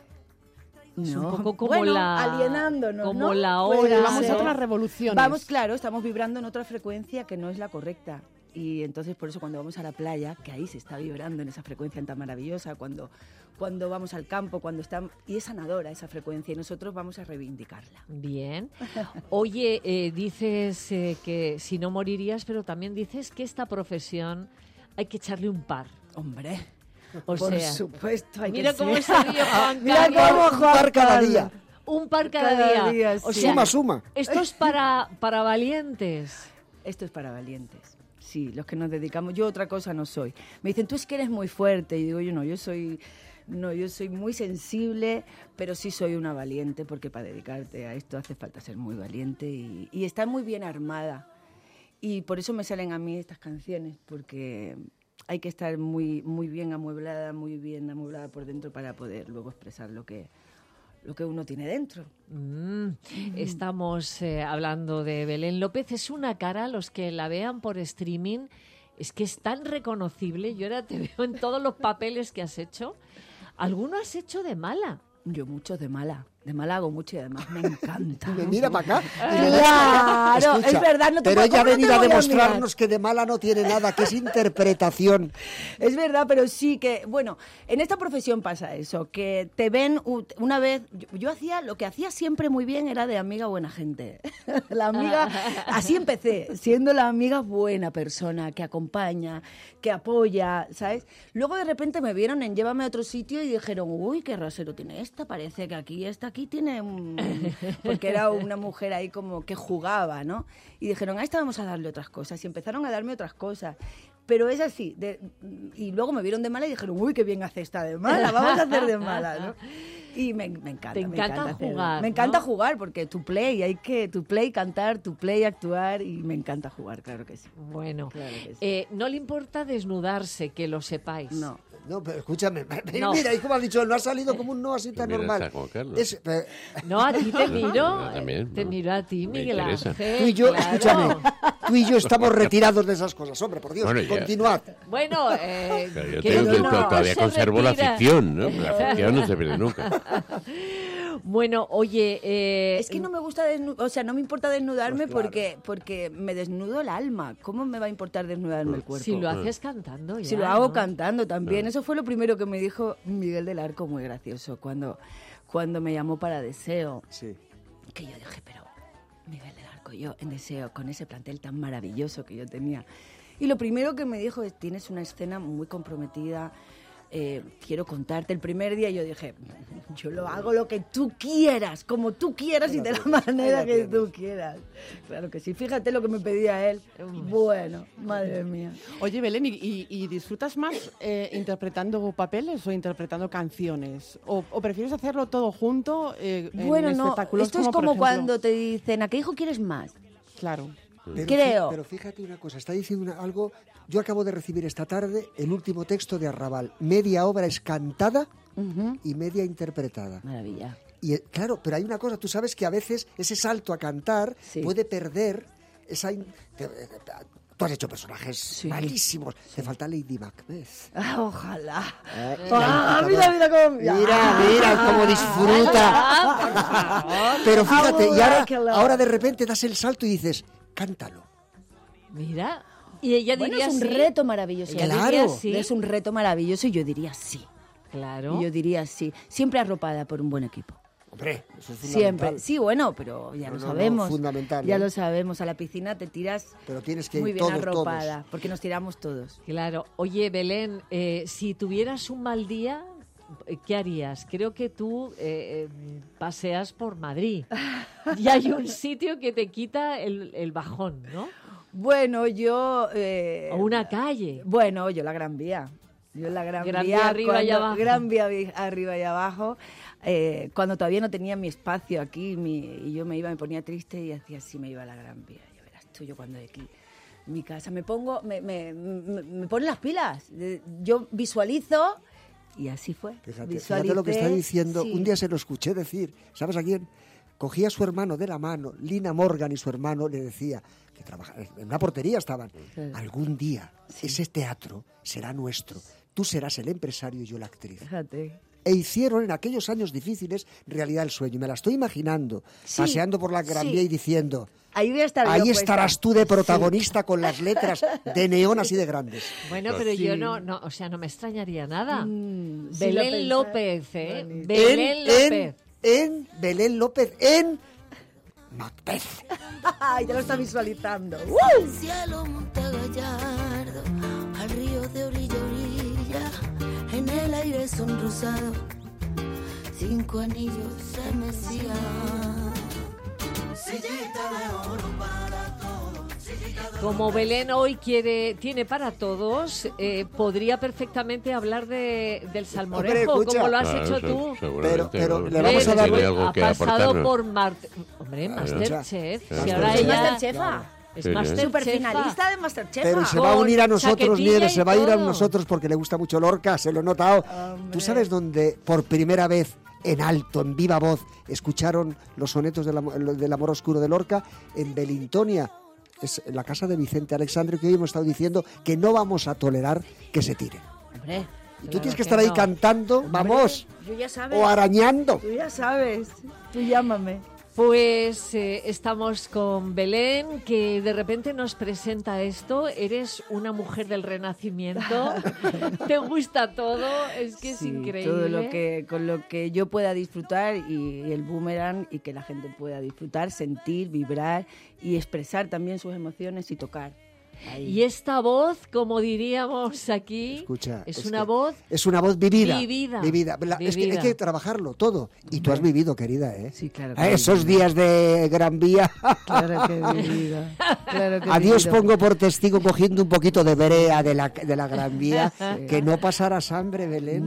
Es un
No.
poco como
Bueno,
la-
alienándonos,
como
¿no?
la
Pues
hora.
Vamos a
¿no?
otras revoluciones.
Vamos, claro, estamos vibrando en otra frecuencia que no es la correcta. Y entonces por eso cuando vamos a la playa, que ahí se está vibrando en esa frecuencia tan maravillosa, cuando, cuando vamos al campo, cuando están, y es sanadora esa frecuencia, y nosotros vamos a reivindicarla.
Bien. Oye, eh, dices eh, que si no morirías, pero también dices que esta profesión hay que echarle un par.
Hombre,
O
por
sea,
supuesto. Hay
mira
que
cómo
ser.
se ríe Juan
Mira
Carlos.
cómo Juan
Un par cada
Carlos.
día.
Un par cada,
Cada
día.
día,
O
sí.
sea,
Suma, suma.
esto es para, para valientes.
Esto es para valientes. Sí, los que nos dedicamos. Yo otra cosa no soy. Me dicen, tú es que eres muy fuerte. Y digo, yo no, yo soy, no, yo soy muy sensible, pero sí soy una valiente, porque para dedicarte a esto hace falta ser muy valiente y, y estar muy bien armada. Y por eso me salen a mí estas canciones, porque hay que estar muy, muy bien amueblada, muy bien amueblada por dentro para poder luego expresar lo que, lo que uno tiene dentro.
Mm, Estamos eh, hablando de Belén López. Es una cara, los que la vean por streaming, es que es tan reconocible. Yo ahora te veo en todos los papeles que has hecho. ¿Alguno has hecho de mala?
Yo muchos de mala. De mala hago mucho y además me encanta.
Me mira para acá.
Claro,
Escucha,
es verdad, no te
pero
puedo-
ella ha
¿cómo no te
venido a
voy a
demostrarnos
mirar?
que de mala no tiene nada, que es interpretación.
Es verdad, pero sí que, bueno, en esta profesión pasa eso, que te ven u- una vez, yo, yo hacía, lo que hacía siempre muy bien era de amiga buena gente. La amiga, así empecé, siendo la amiga buena persona, que acompaña, que apoya, ¿sabes? Luego de repente me vieron en Llévame a otro sitio y dijeron, uy, qué rasero tiene esta, parece que aquí, esta aquí tiene un... Porque era una mujer ahí como que jugaba, ¿no? Y dijeron, a esta vamos a darle otras cosas. Y empezaron a darme otras cosas. Pero es así. De, y luego me vieron de mala y dijeron, uy, qué bien hace esta de mala, vamos a hacer de mala, ¿no? Y me, me encanta.
Te
me
encanta
hacer-
jugar,
Me encanta
¿no?
jugar porque tu play, hay que, tu play cantar, tu play actuar y me encanta jugar, claro que sí.
Bueno,
Claro que sí.
eh, no le importa desnudarse, que lo sepáis.
No.
No, pero escúchame,
No.
mira, y como has dicho, no ha salido como un no así tan
Mira,
normal.
está Juan Carlos.
Es, eh,
No, a ti te miro.
Yo también,
Te
no.
miro a ti,
Me
Miguel
interesa.
Ángel.
tú y yo,
claro.
escúchame, tú y yo estamos retirados de esas cosas, hombre, por Dios,
Bueno, ya.
continuad.
Bueno, eh,
Claro, yo
que
tengo que-
uno
todavía
se
conservo la
retira.
afición, ¿no? La afición no se pierde nunca.
Bueno, oye, eh,
Es que no me gusta desnudar, o sea, no me importa desnudarme
Pues claro.
porque, porque me desnudo el alma. ¿Cómo me va a importar desnudarme el cuerpo?
si lo haces cantando ya,
Si lo hago
¿no?
cantando también. Eso fue lo primero que me dijo Miguel del Arco, muy gracioso, cuando, cuando me llamó para Deseo.
Sí.
Que yo dije, pero Miguel del Arco, yo en Deseo, con ese plantel tan maravilloso que yo tenía. Y lo primero que me dijo es, tienes una escena muy comprometida, eh, quiero contarte. El primer día yo dije, yo lo hago lo que tú quieras, como tú quieras y de la manera que tú quieras. Claro que sí, fíjate lo que me pedía él. Bueno, madre mía.
Oye, Belén, ¿y, y- y disfrutas más eh, interpretando papeles o interpretando canciones? ¿O, o prefieres hacerlo todo junto eh, en
Bueno, no,
espectáculos
esto es
por
como
ejemplo-
cuando te dicen, ¿a qué hijo quieres más?
Claro.
Pero
Creo.
fí- Pero fíjate una cosa, está diciendo una- algo. Yo acabo de recibir esta tarde el último texto de Arrabal. Media obra es cantada y media interpretada.
Maravilla.
Y eh, claro, pero hay una cosa, tú sabes que a veces ese salto a cantar puede perder esa... in- te- eh, Tú has hecho personajes malísimos. Te falta Lady Macbeth.
Ah, ojalá.
Eh,
Ah,
la
mira, mira cómo...
Mira, mira cómo disfruta. Pero fíjate, y ahora, ahora de repente das el salto y dices, cántalo.
Mira, y ella
Bueno,
diría
es un
sí.
reto maravilloso.
Ella
Claro.
diría sí.
Es un reto maravilloso y yo diría sí.
Claro.
Y yo diría sí. Siempre arropada por un buen equipo.
Hombre, eso es fundamental.
Siempre. Sí, bueno, pero ya
No,
lo
no, no,
sabemos.
fundamental,
Ya
¿eh?
lo sabemos. A la piscina te tiras
Pero tienes que ir
muy bien
todos,
arropada. Porque nos tiramos todos.
Claro. Oye, Belén, eh, si tuvieras un mal día, ¿qué harías? Creo que tú eh, eh, paseas por Madrid y hay un sitio que te quita el, el bajón, ¿no?
Bueno, yo... eh,
O una calle.
Bueno, yo la Gran Vía. Yo la Gran,
Gran
Vía,
Vía arriba y
cuando-
abajo.
Gran Vía vi- arriba y abajo. eh, cuando todavía no tenía mi espacio aquí mi- y yo me iba, me ponía triste y hacía así, me iba a la Gran Vía. Ya verás tú, yo cuando de aquí, mi casa, me pongo, me, me, me, me ponen las pilas. Eh, Yo visualizo y así fue.
Fíjate, fíjate lo que está
Visualicé,
diciendo.
sí.
Un día se lo escuché decir, ¿sabes a quién? Cogía a su hermano de la mano, Lina Morgan, y su hermano le decía, que trabajaba en una portería estaban,
Sí.
algún día ese teatro será nuestro, tú serás el empresario y yo la actriz.
Fíjate.
E hicieron en aquellos años difíciles realidad el sueño. Y me la estoy imaginando,
Sí,
paseando por la Gran
sí.
Vía y diciendo,
Ahí voy a estar yo
ahí
puesta.
estarás tú de protagonista con las letras de neón así de grandes.
Bueno, pero
Sí.
yo no, no, o sea, no me extrañaría nada.
Mm, sí
Belén
lo pensé.
López, ¿eh?
Bonito.
Belén
en,
López.
en, en Belén López, en Macbeth.
Ay, ya lo está visualizando.
El cielo monte gallardo, al río de orilla a orilla, en el aire sonrosado, cinco anillos se mecían. Sillita de oro para todos, sillita de
Como Belén hoy quiere, tiene para todos, eh, podría perfectamente hablar de, del salmorejo,
Hombre, escucha.
como lo has
Claro,
hecho
se-
tú.
seguramente,
Pero- pero
¿no?
le vamos a
Tiene
dar-
algo
Ha
que
pasado
aportarnos.
por Marte... Hombre,
Claro.
Masterchef.
Claro.
Si ahora
Es
ella
Masterchefa.
es
Sí, sí.
Masterchefa.
Superfinalista de Masterchef.
Pero se va a
Con
unir a nosotros,
chaquetilla
Nieves,
y
se va a ir a
todo.
nosotros porque le gusta mucho Lorca, se lo he notado. ¿Tú sabes dónde por primera vez, en alto, en viva voz, escucharon los sonetos del, amo- del amor oscuro de Lorca? En Belintonia, es en la casa de Vicente Alexandre, que hoy hemos estado diciendo que no vamos a tolerar que se tiren.
Hombre,
Y tú tienes que estar ahí
no.
cantando, vamos,
Yo ya sabes.
o arañando.
Tú ya sabes. Tú llámame.
Pues eh, estamos con Belén, que de repente nos presenta esto. Eres una mujer del Renacimiento. Te gusta todo, es que es
Sí,
increíble.
todo lo que, con lo que yo pueda disfrutar y, y el boomerang y que la gente pueda disfrutar, sentir, vibrar y expresar también sus emociones y tocar. Ahí.
Y esta voz, como diríamos aquí,
Escucha,
es,
es
una
que
voz
es una voz vivida.
Vivida.
vivida. La- Es que hay
Vivida.
que trabajarlo todo. Y tú has vivido, querida, ¿eh?
Sí, claro.
A esos días de Gran Vía.
Claro que he vivido. Claro que he
A Dios
vivido.
pongo por testigo cogiendo un poquito de brea de la, de la Gran Vía,
Sí.
que no pasaras hambre, Belén.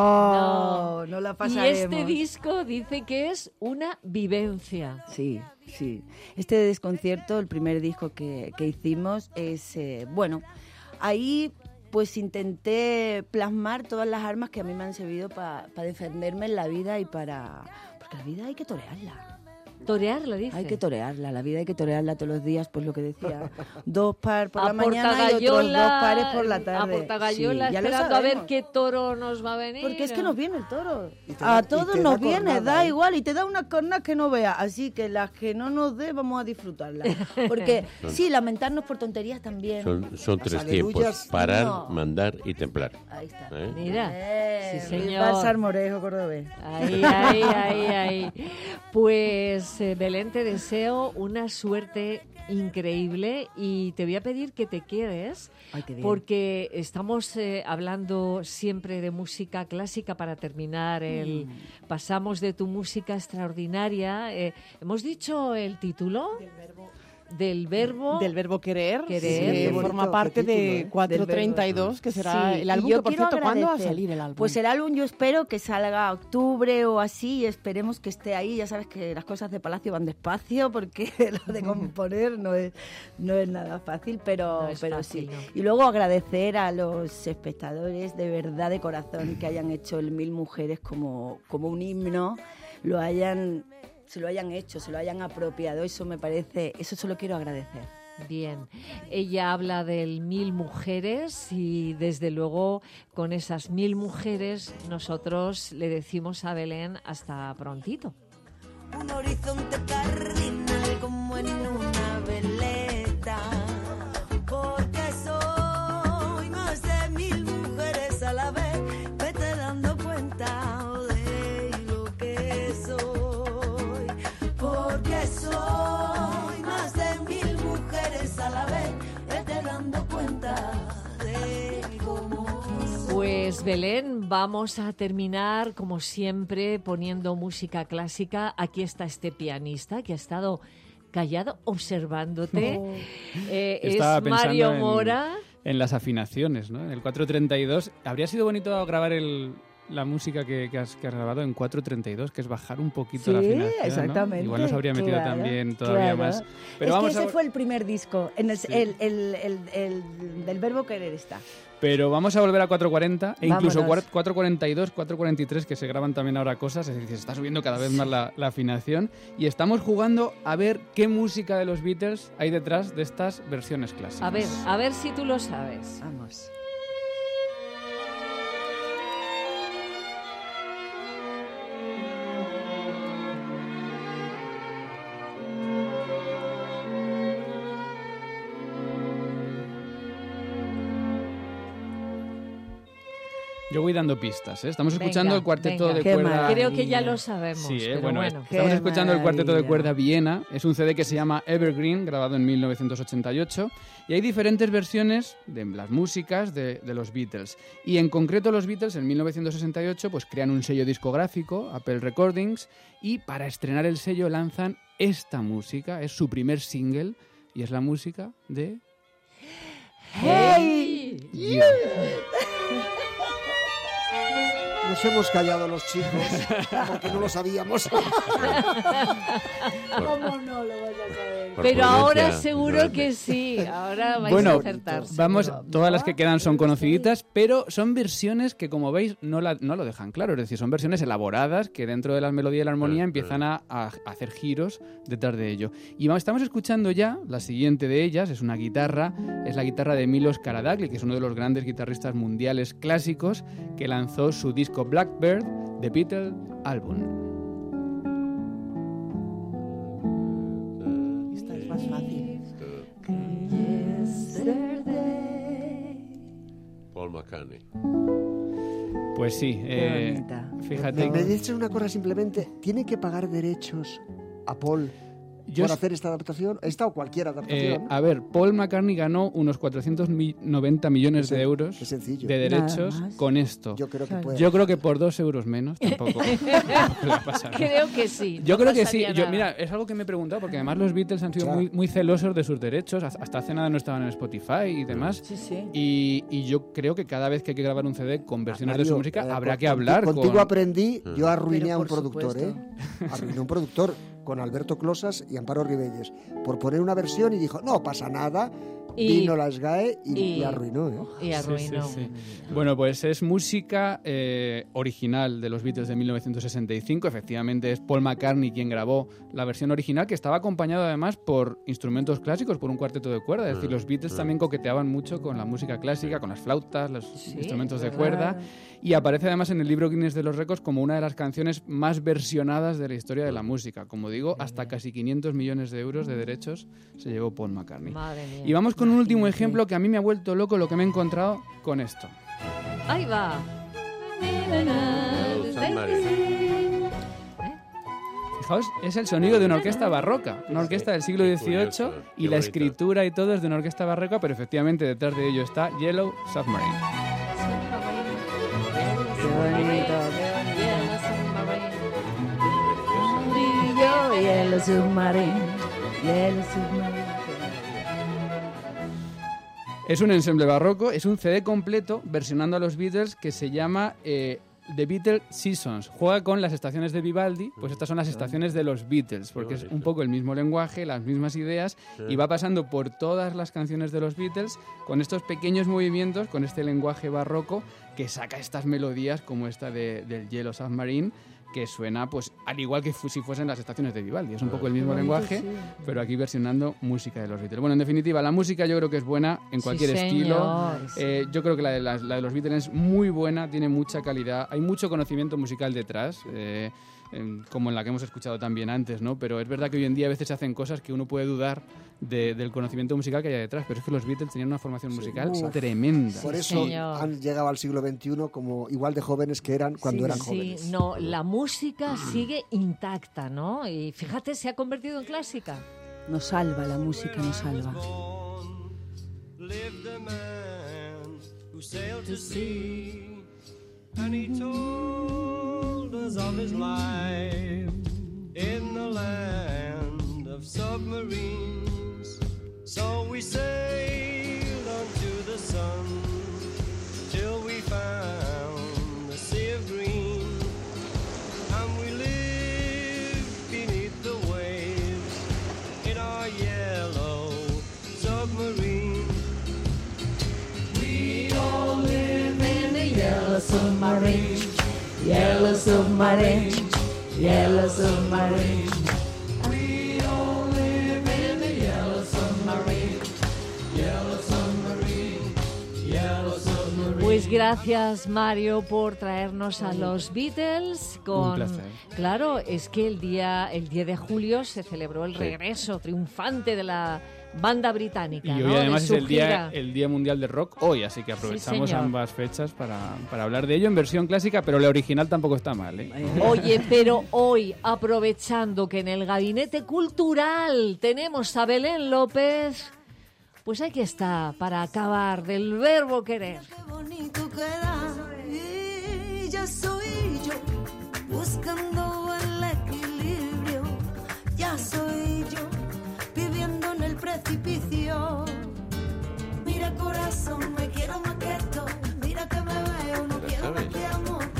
No, no la
Y
pasaremos.
este disco dice que es una vivencia.
Sí, sí. Este desconcierto, el primer disco que, que hicimos, es, eh, bueno, ahí pues intenté plasmar todas las armas que a mí me han servido para defenderme en la vida y para... Porque la vida hay que torearla.
Torearla, dice.
Hay que torearla, la vida hay que torearla todos los días, pues lo que decía, dos par por
A
la mañana y otros dos
Portagayola,
pares por la tarde.
A Portagayola
Sí, ya lo
esperando a ver
sabemos.
qué toro nos va a venir.
Porque es que nos viene el toro.
te da-
A
y
todos
te da
nos viene,
cornada,
da
¿eh?
igual, y te da unas cornas que no veas. Así que las que no nos dé, vamos a disfrutarlas. Porque sí, lamentarnos por tonterías también.
Son, son
Las
tres
aleluyas,
tiempos, parar,
no.
mandar y templar.
Ahí está.
¿Eh?
Mira,
Eh,
sí señor.
viva Salmorejo cordobés.
Ahí, ahí, ahí, ahí. Pues eh, Belén, te deseo una suerte increíble y te voy a pedir que te quedes
Ay, qué bien.
porque estamos eh, hablando siempre de música clásica para terminar el
Mm.
pasamos de tu música extraordinaria. Eh, hemos dicho el título del verbo
Del verbo querer,
Querer.
que
Qué bonito,
forma
qué
parte
título,
de
¿eh?
cuatrocientos treinta y dos, que será
Sí,
el
y
álbum,
yo
que por
quiero
cierto, ¿cuándo va a
agradecer.
salir el álbum?
Pues el álbum yo espero que salga a octubre o así, y esperemos que esté ahí. Ya sabes que las cosas de Palacio van despacio porque lo de componer no es, no es nada fácil, pero,
No es
pero
fácil,
sí.
no.
Y luego agradecer a los espectadores de verdad, de corazón, que hayan hecho el Mil Mujeres como, como un himno, lo hayan, se lo hayan hecho, se lo hayan apropiado. Eso me parece, eso se lo quiero agradecer.
Bien, ella habla del Mil Mujeres y desde luego con esas mil mujeres nosotros le decimos a Belén hasta prontito.
Un horizonte cardinal como en una veleta, porque soy más de mil mujeres a la vez, vete dando cuenta de lo que soy, porque soy más de mil mujeres a la vez, vete dando cuenta de cómo soy.
Pues Belén, vamos a terminar como siempre poniendo música clásica. Aquí está este pianista que ha estado callado observándote.
No.
Eh, es
Estaba pensando
Mario
en-
Mora.
En las afinaciones, ¿no? En el cuatro treinta y dos. Habría sido bonito grabar el, la música que, que, has, que has grabado en cuatro treinta y dos, que es bajar un poquito la
Sí,
afinación, ¿no?
exactamente.
Igual nos habría metido
Claro,
también todavía
claro.
más. Pero
es
vamos
que ese
a...
fue el primer disco, en el,
Sí.
el, el, el, el- del verbo querer está.
Pero vamos a volver a cuatro cuarenta e incluso
Vámonos.
cuatro cuarenta y dos, cuatro cuarenta y tres, que se graban también ahora cosas, es decir, se está subiendo cada vez más la, la afinación y estamos jugando a ver qué música de los Beatles hay detrás de estas versiones clásicas.
A ver, a ver si tú lo sabes.
Vamos.
Yo voy dando pistas, ¿eh? Estamos escuchando
Venga,
el cuarteto
venga.
de
Qué
cuerda...
maravilla.
Creo que ya lo sabemos.
Sí, ¿eh?
pero
bueno,
bueno.
estamos
Qué
escuchando el cuarteto de
maravilla.
cuerda Viena. Es un C D que se llama Evergreen, grabado en mil novecientos ochenta y ocho. Y hay diferentes versiones de las músicas de, de los Beatles. Y en concreto los Beatles en mil novecientos sesenta y ocho pues crean un sello discográfico, Apple Recordings, y para estrenar el sello lanzan esta música. Es su primer single y es la música de...
¡Hey!
Yeah.
Nos hemos callado los chicos porque no lo sabíamos.
¿Cómo no lo vas a saber?
Pero ahora seguro que sí. Ahora vais
bueno,
a acertar.
Vamos,
seguro.
todas las que quedan son conociditas, pero son versiones que, como veis, no, la, no lo dejan claro. Es decir, son versiones elaboradas que dentro de la melodía y la armonía empiezan a, a hacer giros detrás de ello. Y vamos, estamos escuchando ya la siguiente de ellas, es una guitarra, es la guitarra de Milos Karadagli, que es uno de los grandes guitarristas mundiales clásicos, que lanzó su disco Blackbird, The Beatles Album.
Esta es más fácil.
Paul McCartney.
Pues sí, eh, fíjate.
Me, me dices una cosa simplemente, ¿tiene que pagar derechos a Paul
Yo
por
es-
hacer esta adaptación? Esta o cualquier
Eh,
adaptación.
a ver, Paul McCartney ganó unos cuatrocientos noventa millones de euros
Qué sencillo.
de derechos
Nada más.
con esto.
Yo creo que puede.
Yo creo que por dos euros menos tampoco. tampoco le va a pasar.
Creo que sí.
Yo
no
creo que sí.
pasaría
Yo,
nada.
mira, es algo que me he preguntado porque además los Beatles han sido
Claro.
muy, muy celosos de sus derechos. Hasta hasta hace nada no estaban en Spotify y demás.
Sí, sí.
Y, y yo creo que cada vez que hay que grabar un C D con versiones de su
Mario,
música
eh,
habrá
con-
que hablar.
Contigo
con...
aprendí, yo arruiné
Pero
a un
por
productor,
supuesto.
¿eh? Arruiné a un productor con Alberto Closas y Amparo Ribelles por poner una versión y dijo, no pasa nada,
Y-
vino la S G A E y,
y-
y arruinó, ¿eh?
Y
Sí,
arruinó.
sí, sí. Bueno, pues es música eh, original de los Beatles de mil novecientos sesenta y cinco. Efectivamente es Paul McCartney quien grabó la versión original, que estaba acompañado además por instrumentos clásicos, por un cuarteto de cuerda. Es decir, los Beatles también coqueteaban mucho con la música clásica, con las flautas, los
Sí,
instrumentos de
¿verdad?
cuerda. Y aparece además en el libro Guinness de los Récords como una de las canciones más versionadas de la historia de la música. Como digo, hasta casi quinientos millones de euros de derechos se llevó Paul McCartney.
Madre mía.
Y vamos con un último ejemplo que a mí me ha vuelto loco lo que me he encontrado con esto.
Ahí va.
Fijaos, es el sonido de una orquesta barroca, una orquesta del siglo
Qué
dieciocho,
curioso,
y
qué
la
bonito.
escritura y todo es de una orquesta barroca, pero efectivamente detrás de ello está Yellow Submarine.
Qué bonito. Yellow Submarine, Yellow Submarine.
Es un ensemble barroco, es un C D completo versionando a los Beatles que se llama eh, The Beatles Seasons. Juega con las estaciones de Vivaldi, pues estas son las estaciones de los Beatles, porque es un poco el mismo lenguaje, las mismas ideas, y va pasando por todas las canciones de los Beatles con estos pequeños movimientos, con este lenguaje barroco que saca estas melodías como esta de, del Yellow Submarine, que suena pues al igual que fu- si fuesen las estaciones de Vivaldi. Es un poco el mismo
Qué bonito,
lenguaje,
sí.
pero aquí versionando música de los Beatles. Bueno, en definitiva, la música yo creo que es buena en
Sí,
cualquier estilo.
señor.
Eh, yo creo que la de, las- la de los Beatles es muy buena, tiene mucha calidad, hay mucho conocimiento musical detrás, eh, en- como en la que hemos escuchado también antes, ¿no? Pero es verdad que hoy en día a veces se hacen cosas que uno puede dudar de- del conocimiento musical que hay detrás, pero es que los Beatles tenían una formación musical
Uf.
tremenda.
Por eso
señor.
han llegado al siglo veintiuno como igual de jóvenes que eran cuando eran
Sí,
jóvenes.
no, la música sigue intacta, ¿no? Y fíjate, se ha convertido en clásica.
Nos salva, la música nos salva.
lived a man who sailed to sea, and he told us of his life in the land of submarines. So we sailed unto the sun till we found the sea of green, and we lived beneath the waves in our yellow submarine. We all live in the yellow submarine,
Yellow Submarine, Yellow Submarine.
we all live in the yellow submarine, yellow submarine, yellow submarine.
Pues gracias, Mario, por traernos a los Beatles. Con,
Un placer.
Claro, es que el día, el diez de julio se celebró el
Sí.
regreso triunfante de la banda británica.
Y
¿no?
hoy
De
además es
su
el día,
gira.
el día Mundial del Rock hoy, así que aprovechamos
señor.
ambas fechas para, para hablar de ello en versión clásica, pero la original tampoco está mal, ¿eh?
Oye, pero hoy, aprovechando que en el Gabinete Cultural tenemos a Belén López, pues aquí está para acabar del verbo querer.
bonito queda y ya soy yo buscando el equilibrio, ya soy yo viviendo en el precipicio. Mira corazón, me quiero más que esto, mira que me veo, no quiero más que amor, que va.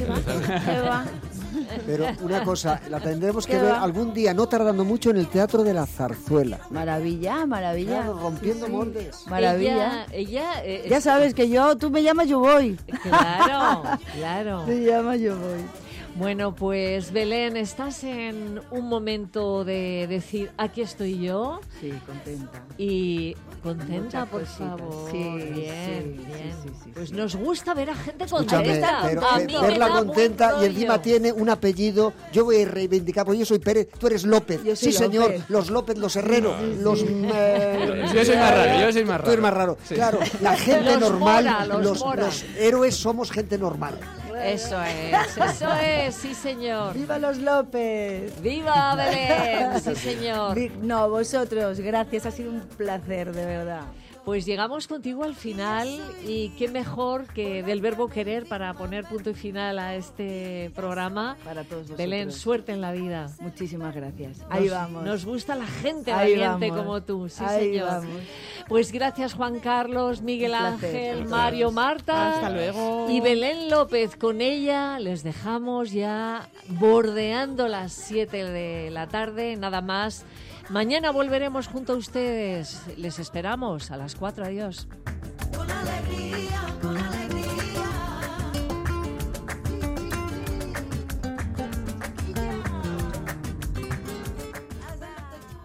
¿Qué va?
Pero una cosa, la tendremos que
¿Qué
ver
va?
algún día, no tardando mucho, en el Teatro de la Zarzuela.
Maravilla, maravilla.
Claro, rompiendo
Sí, sí.
moldes.
Maravilla.
Ella, ella eh,
Ya
es-
sabes que yo, tú me llamas, yo voy.
Claro, claro.
Me llamas, yo voy.
Bueno, pues Belén, ¿estás en un momento de decir, aquí estoy yo?
Sí, contenta.
Y contenta,
Muchas
por
cositas.
favor.
Sí,
bien,
sí,
bien.
sí, sí, sí,
pues
sí.
nos gusta ver a gente
Escúchame,
contenta.
pero
a
ve-
mí me
verla
da buen
contenta y encima
rollo.
tiene un apellido. Yo voy a reivindicar, porque yo soy Pérez, tú eres López.
Yo
Sí,
soy
señor,
López.
los López, los Herrero, los... eh,
Yo soy más raro, yo soy más
Tú eres
raro.
más raro.
Sí.
Claro, la gente
Los
normal,
Mora, los
los,
Mora.
los héroes somos gente normal.
Eso es, eso es, sí señor.
¡Viva los López!
¡Viva Belén! Sí señor.
Vi- No, vosotros, gracias, ha sido un placer, de verdad.
Pues llegamos contigo al final y qué mejor que del verbo querer para poner punto y final a este programa.
Para todos vosotros.
Belén, suerte en la vida.
Muchísimas gracias. Ahí
Nos-
vamos.
Nos gusta la gente
Ahí
valiente
vamos.
como tú, sí
Ahí
señor.
vamos.
Pues gracias Juan Carlos, Miguel
Un placer.
Ángel,
Gracias.
Mario, Marta.
Hasta luego.
Y Belén López. Con ella les dejamos ya bordeando las siete de la tarde, nada más. Mañana volveremos junto a ustedes. Les esperamos a las cuatro. Adiós.